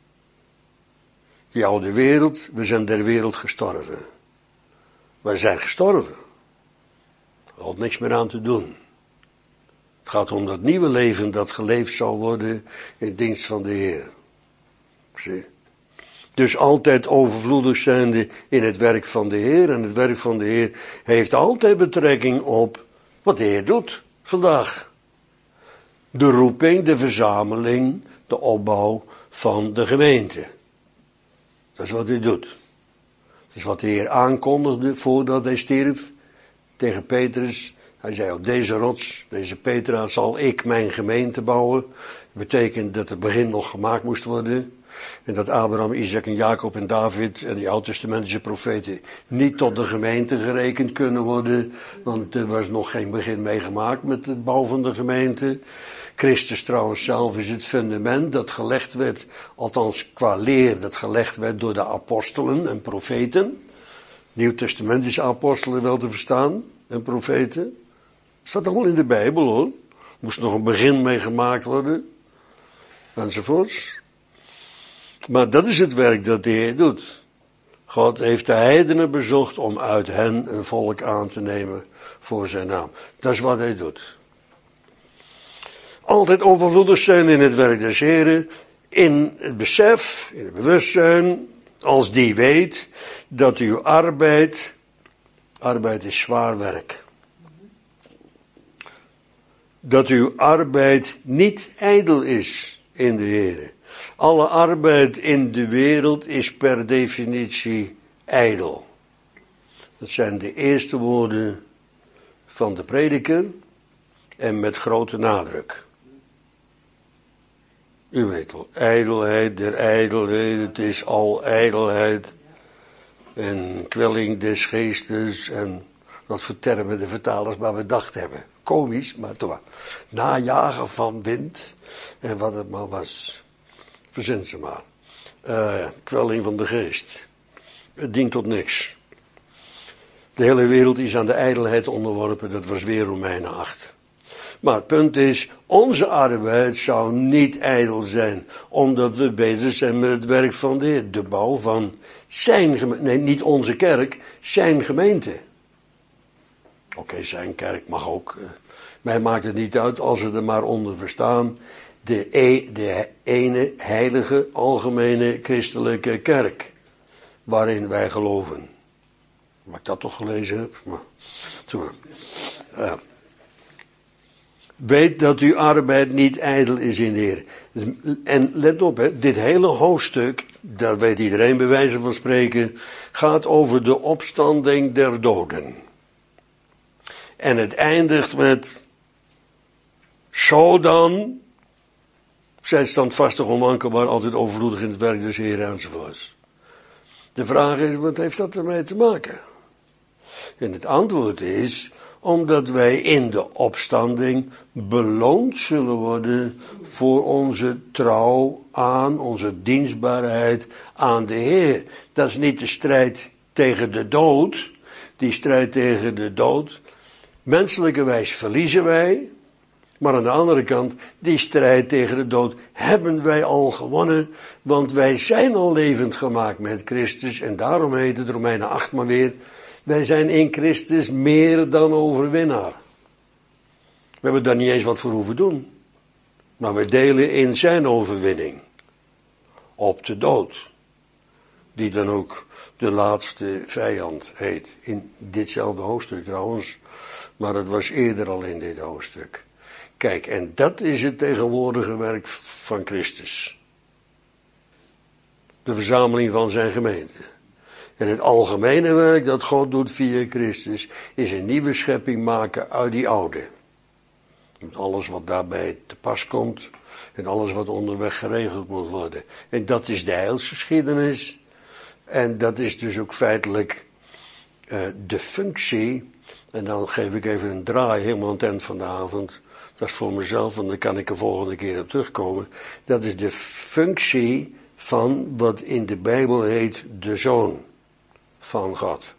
Die oude wereld, we zijn der wereld gestorven. Wij zijn gestorven. Er valt niks meer aan te doen. Het gaat om dat nieuwe leven dat geleefd zal worden in dienst van de Heer. Zie. Dus altijd overvloedig zijnde in het werk van de Heer. En het werk van de Heer heeft altijd betrekking op wat de Heer doet vandaag. De roeping, de verzameling, de opbouw van de gemeente. Dat is wat hij doet. Dat is wat de Heer aankondigde voordat hij stierf tegen Petrus. Hij zei op deze rots, deze Petra, zal ik mijn gemeente bouwen. Dat betekent dat het begin nog gemaakt moest worden. En dat Abraham, Isaac en Jacob en David en die oud-testamentische profeten niet tot de gemeente gerekend kunnen worden. Want er was nog geen begin meegemaakt met het bouw van de gemeente. Christus trouwens zelf is het fundament dat gelegd werd, althans qua leer, dat gelegd werd door de apostelen en profeten. Nieuw-testamentische apostelen wel te verstaan en profeten. Staat allemaal in de Bijbel hoor. Moest nog een begin mee gemaakt worden. Enzovoorts. Maar dat is het werk dat de Heer doet. God heeft de heidenen bezocht om uit hen een volk aan te nemen voor zijn naam. Dat is wat hij doet. Altijd overvloedig zijn in het werk des Heren, in het besef, in het bewustzijn, als die weet dat uw arbeid is zwaar werk. Dat uw arbeid niet ijdel is in de Here. Alle arbeid in de wereld is per definitie ijdel. Dat zijn de eerste woorden van de prediker en met grote nadruk. U weet wel, ijdelheid der ijdelheden, het is al ijdelheid en kwelling des geestes en wat voor termen de vertalers maar bedacht hebben. Komisch, maar toch. Najagen van wind en wat het maar was. Verzin ze maar. Kwelling van de geest. Het dient tot niks. De hele wereld is aan de ijdelheid onderworpen, dat was weer Romeinen 8. Maar het punt is, onze arbeid zou niet ijdel zijn, omdat we bezig zijn met het werk van de Heer. De bouw van zijn gemeente, nee, niet onze kerk, zijn gemeente. Oké, zijn kerk mag ook Mij maakt het niet uit als we er maar onder verstaan. De ene heilige, algemene christelijke kerk. Waarin wij geloven. Waar ik dat toch gelezen heb. Maar, weet dat uw arbeid niet ijdel is in de Heer. En let op, hè, dit hele hoofdstuk, dat weet iedereen bij wijze van spreken, gaat over de opstanding der doden. En het eindigt met, zo dan, zij standvastig, onwankelbaar, altijd overvloedig in het werk des Heeren enzovoorts. De vraag is, wat heeft dat ermee te maken? En het antwoord is, omdat wij in de opstanding beloond zullen worden voor onze trouw aan, onze dienstbaarheid aan de Heer. Dat is niet de strijd tegen de dood, die strijd tegen de dood. Menselijkerwijs verliezen wij, maar aan de andere kant, die strijd tegen de dood hebben wij al gewonnen, want wij zijn al levend gemaakt met Christus en daarom heet het Romeinen 8 maar weer, wij zijn in Christus meer dan overwinnaar. We hebben daar niet eens wat voor hoeven doen. Maar we delen in zijn overwinning. Op de dood. Die dan ook de laatste vijand heet. In ditzelfde hoofdstuk trouwens. Maar het was eerder al in dit hoofdstuk. Kijk, en dat is het tegenwoordige werk van Christus. De verzameling van zijn gemeente. En het algemene werk dat God doet via Christus is een nieuwe schepping maken uit die oude. Met alles wat daarbij te pas komt en alles wat onderweg geregeld moet worden. En dat is de heilsgeschiedenis. En dat is dus ook feitelijk de functie. En dan geef ik even een draai helemaal aan het eind van de avond. Dat is voor mezelf en dan kan ik er volgende keer op terugkomen. Dat is de functie van wat in de Bijbel heet de Zoon van God.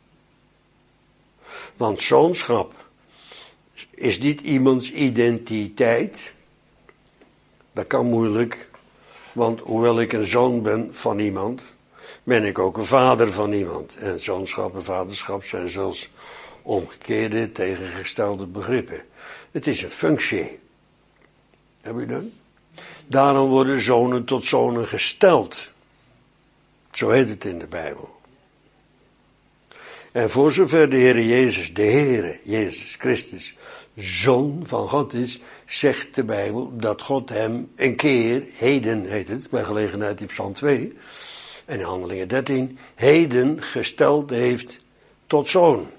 Want zoonschap is niet iemands identiteit. Dat kan moeilijk, want hoewel ik een zoon ben van iemand, ben ik ook een vader van iemand. En zoonschap en vaderschap zijn zelfs omgekeerde, tegengestelde begrippen. Het is een functie. Heb je dat? Daarom worden zonen tot zonen gesteld. Zo heet het in de Bijbel. En voor zover de Heere Jezus, de Heere Jezus Christus, Zoon van God is, zegt de Bijbel dat God hem een keer, heden heet het, bij gelegenheid in Psalm 2, en in Handelingen 13, heden gesteld heeft tot zoon.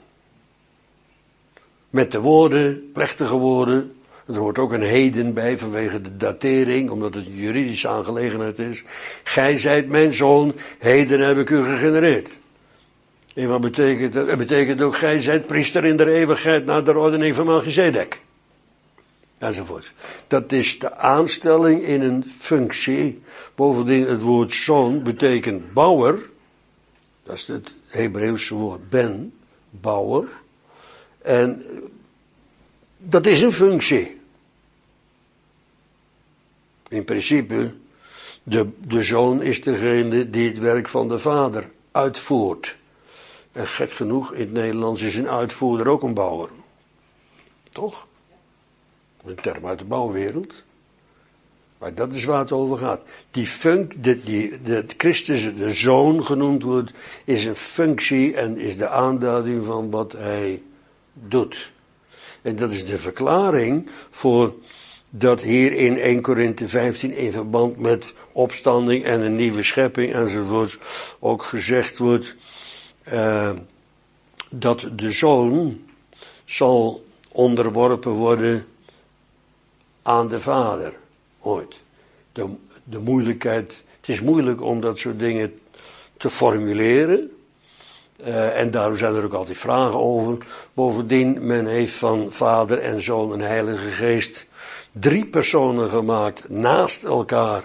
Met de woorden, plechtige woorden, er hoort ook een heden bij vanwege de datering, omdat het een juridische aangelegenheid is. Gij zijt mijn zoon, heden heb ik u gegenereerd. En wat betekent dat? Het betekent ook, gij zijt priester in de eeuwigheid naar de ordening van Melchizedek. Enzovoort. Dat is de aanstelling in een functie. Bovendien het woord zoon betekent bouwer. Dat is het Hebreeuwse woord ben, bouwer. En dat is een functie. In principe, de zoon is degene die het werk van de vader uitvoert. En gek genoeg, in het Nederlands is een uitvoerder ook een bouwer. Toch? Een term uit de bouwwereld. Maar dat is waar het over gaat. Dat Christus de Zoon genoemd wordt, is een functie en is de aanduiding van wat hij doet. En dat is de verklaring voor dat hier in 1 Korinthe 15 in verband met opstanding en een nieuwe schepping enzovoort ook gezegd wordt dat de Zoon zal onderworpen worden aan de Vader. Ooit. De moeilijkheid, het is moeilijk om dat soort dingen te formuleren. En daarom zijn er ook altijd vragen over. Bovendien, men heeft van Vader en Zoon en Heilige Geest 3 personen gemaakt naast elkaar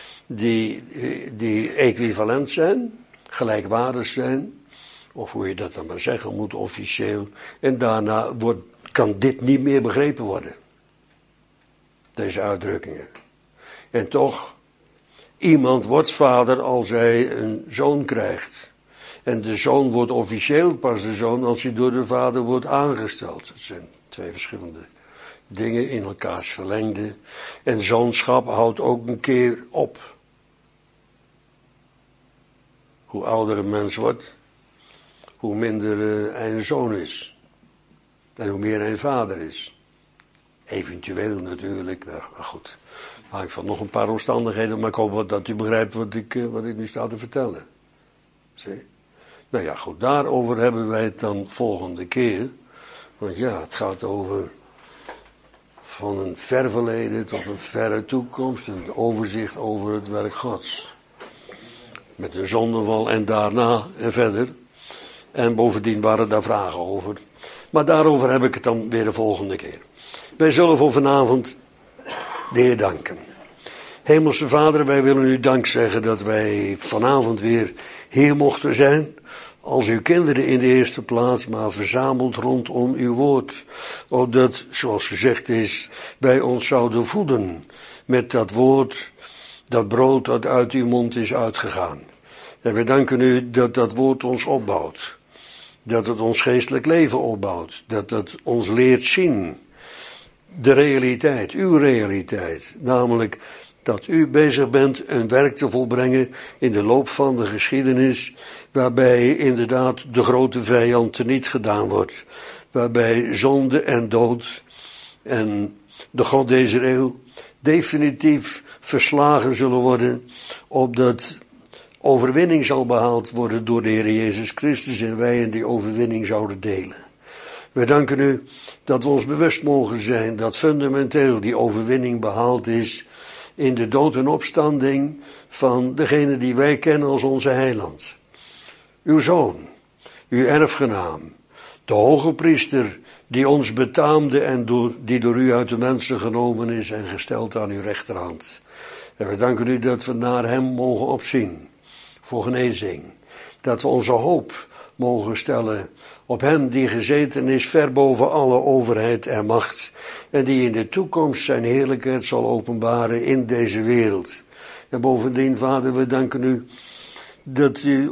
die equivalent zijn, gelijkwaardig zijn. Of hoe je dat dan maar zeggen moet, officieel. En daarna kan dit niet meer begrepen worden. Deze uitdrukkingen. En toch, iemand wordt vader als hij een zoon krijgt. En de zoon wordt officieel pas de zoon als hij door de vader wordt aangesteld. Het zijn 2 verschillende dingen in elkaars verlengde. En zoonschap houdt ook een keer op. Hoe ouder een mens wordt, hoe minder hij een zoon is. En hoe meer hij een vader is. Eventueel natuurlijk, maar goed. Hangt van nog een paar omstandigheden, maar ik hoop dat u begrijpt wat ik nu sta te vertellen. Zie? Nou ja, goed, daarover hebben wij het dan volgende keer. Want ja, het gaat over van een ver verleden tot een verre toekomst, een overzicht over het werk Gods. Met een zondeval en daarna en verder. En bovendien waren daar vragen over. Maar daarover heb ik het dan weer de volgende keer. Wij zullen voor vanavond de Heer danken. Hemelse Vader, wij willen u dank zeggen dat wij vanavond weer hier mochten zijn. Als uw kinderen in de eerste plaats, maar verzameld rondom uw woord. Opdat, zoals gezegd is, wij ons zouden voeden met dat woord, dat brood dat uit uw mond is uitgegaan. En wij danken u dat dat woord ons opbouwt. Dat het ons geestelijk leven opbouwt. Dat het ons leert zien. De realiteit, uw realiteit. Namelijk dat u bezig bent een werk te volbrengen in de loop van de geschiedenis. Waarbij inderdaad de grote vijand teniet gedaan wordt. Waarbij zonde en dood en de God deze eeuw definitief verslagen zullen worden. Opdat overwinning zal behaald worden door de Heer Jezus Christus en wij in die overwinning zouden delen. We danken u dat we ons bewust mogen zijn dat fundamenteel die overwinning behaald is in de dood en opstanding van degene die wij kennen als onze heiland. Uw zoon, uw erfgenaam, de hoge priester die ons betaamde en die door u uit de mensen genomen is en gesteld aan uw rechterhand. En we danken u dat we naar hem mogen opzien. Voor genezing. Dat we onze hoop mogen stellen op hem die gezeten is ver boven alle overheid en macht. En die in de toekomst zijn heerlijkheid zal openbaren in deze wereld. En bovendien, Vader, we danken u dat u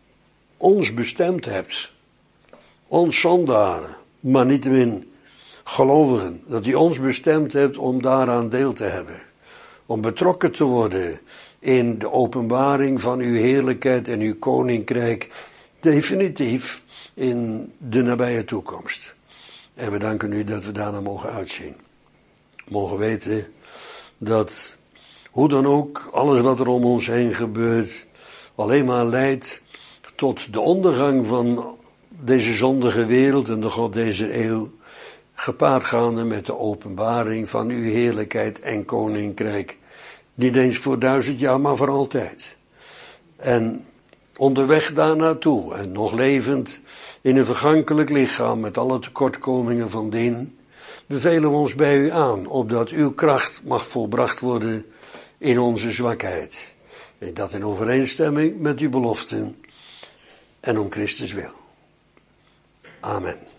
ons bestemd hebt. Ons zondaren, maar niettemin gelovigen. Dat u ons bestemd hebt om daaraan deel te hebben. Om betrokken te worden in de openbaring van uw heerlijkheid en uw koninkrijk, definitief in de nabije toekomst. En we danken u dat we daarna mogen uitzien. Mogen weten dat, hoe dan ook, alles wat er om ons heen gebeurt, alleen maar leidt tot de ondergang van deze zondige wereld en de God deze eeuw, gepaard gaande met de openbaring van uw heerlijkheid en koninkrijk. Niet eens voor 1000 jaar, maar voor altijd. En onderweg daar naartoe, en nog levend in een vergankelijk lichaam met alle tekortkomingen van dien, bevelen we ons bij u aan, opdat uw kracht mag volbracht worden in onze zwakheid. En dat in overeenstemming met uw beloften en om Christus wil. Amen.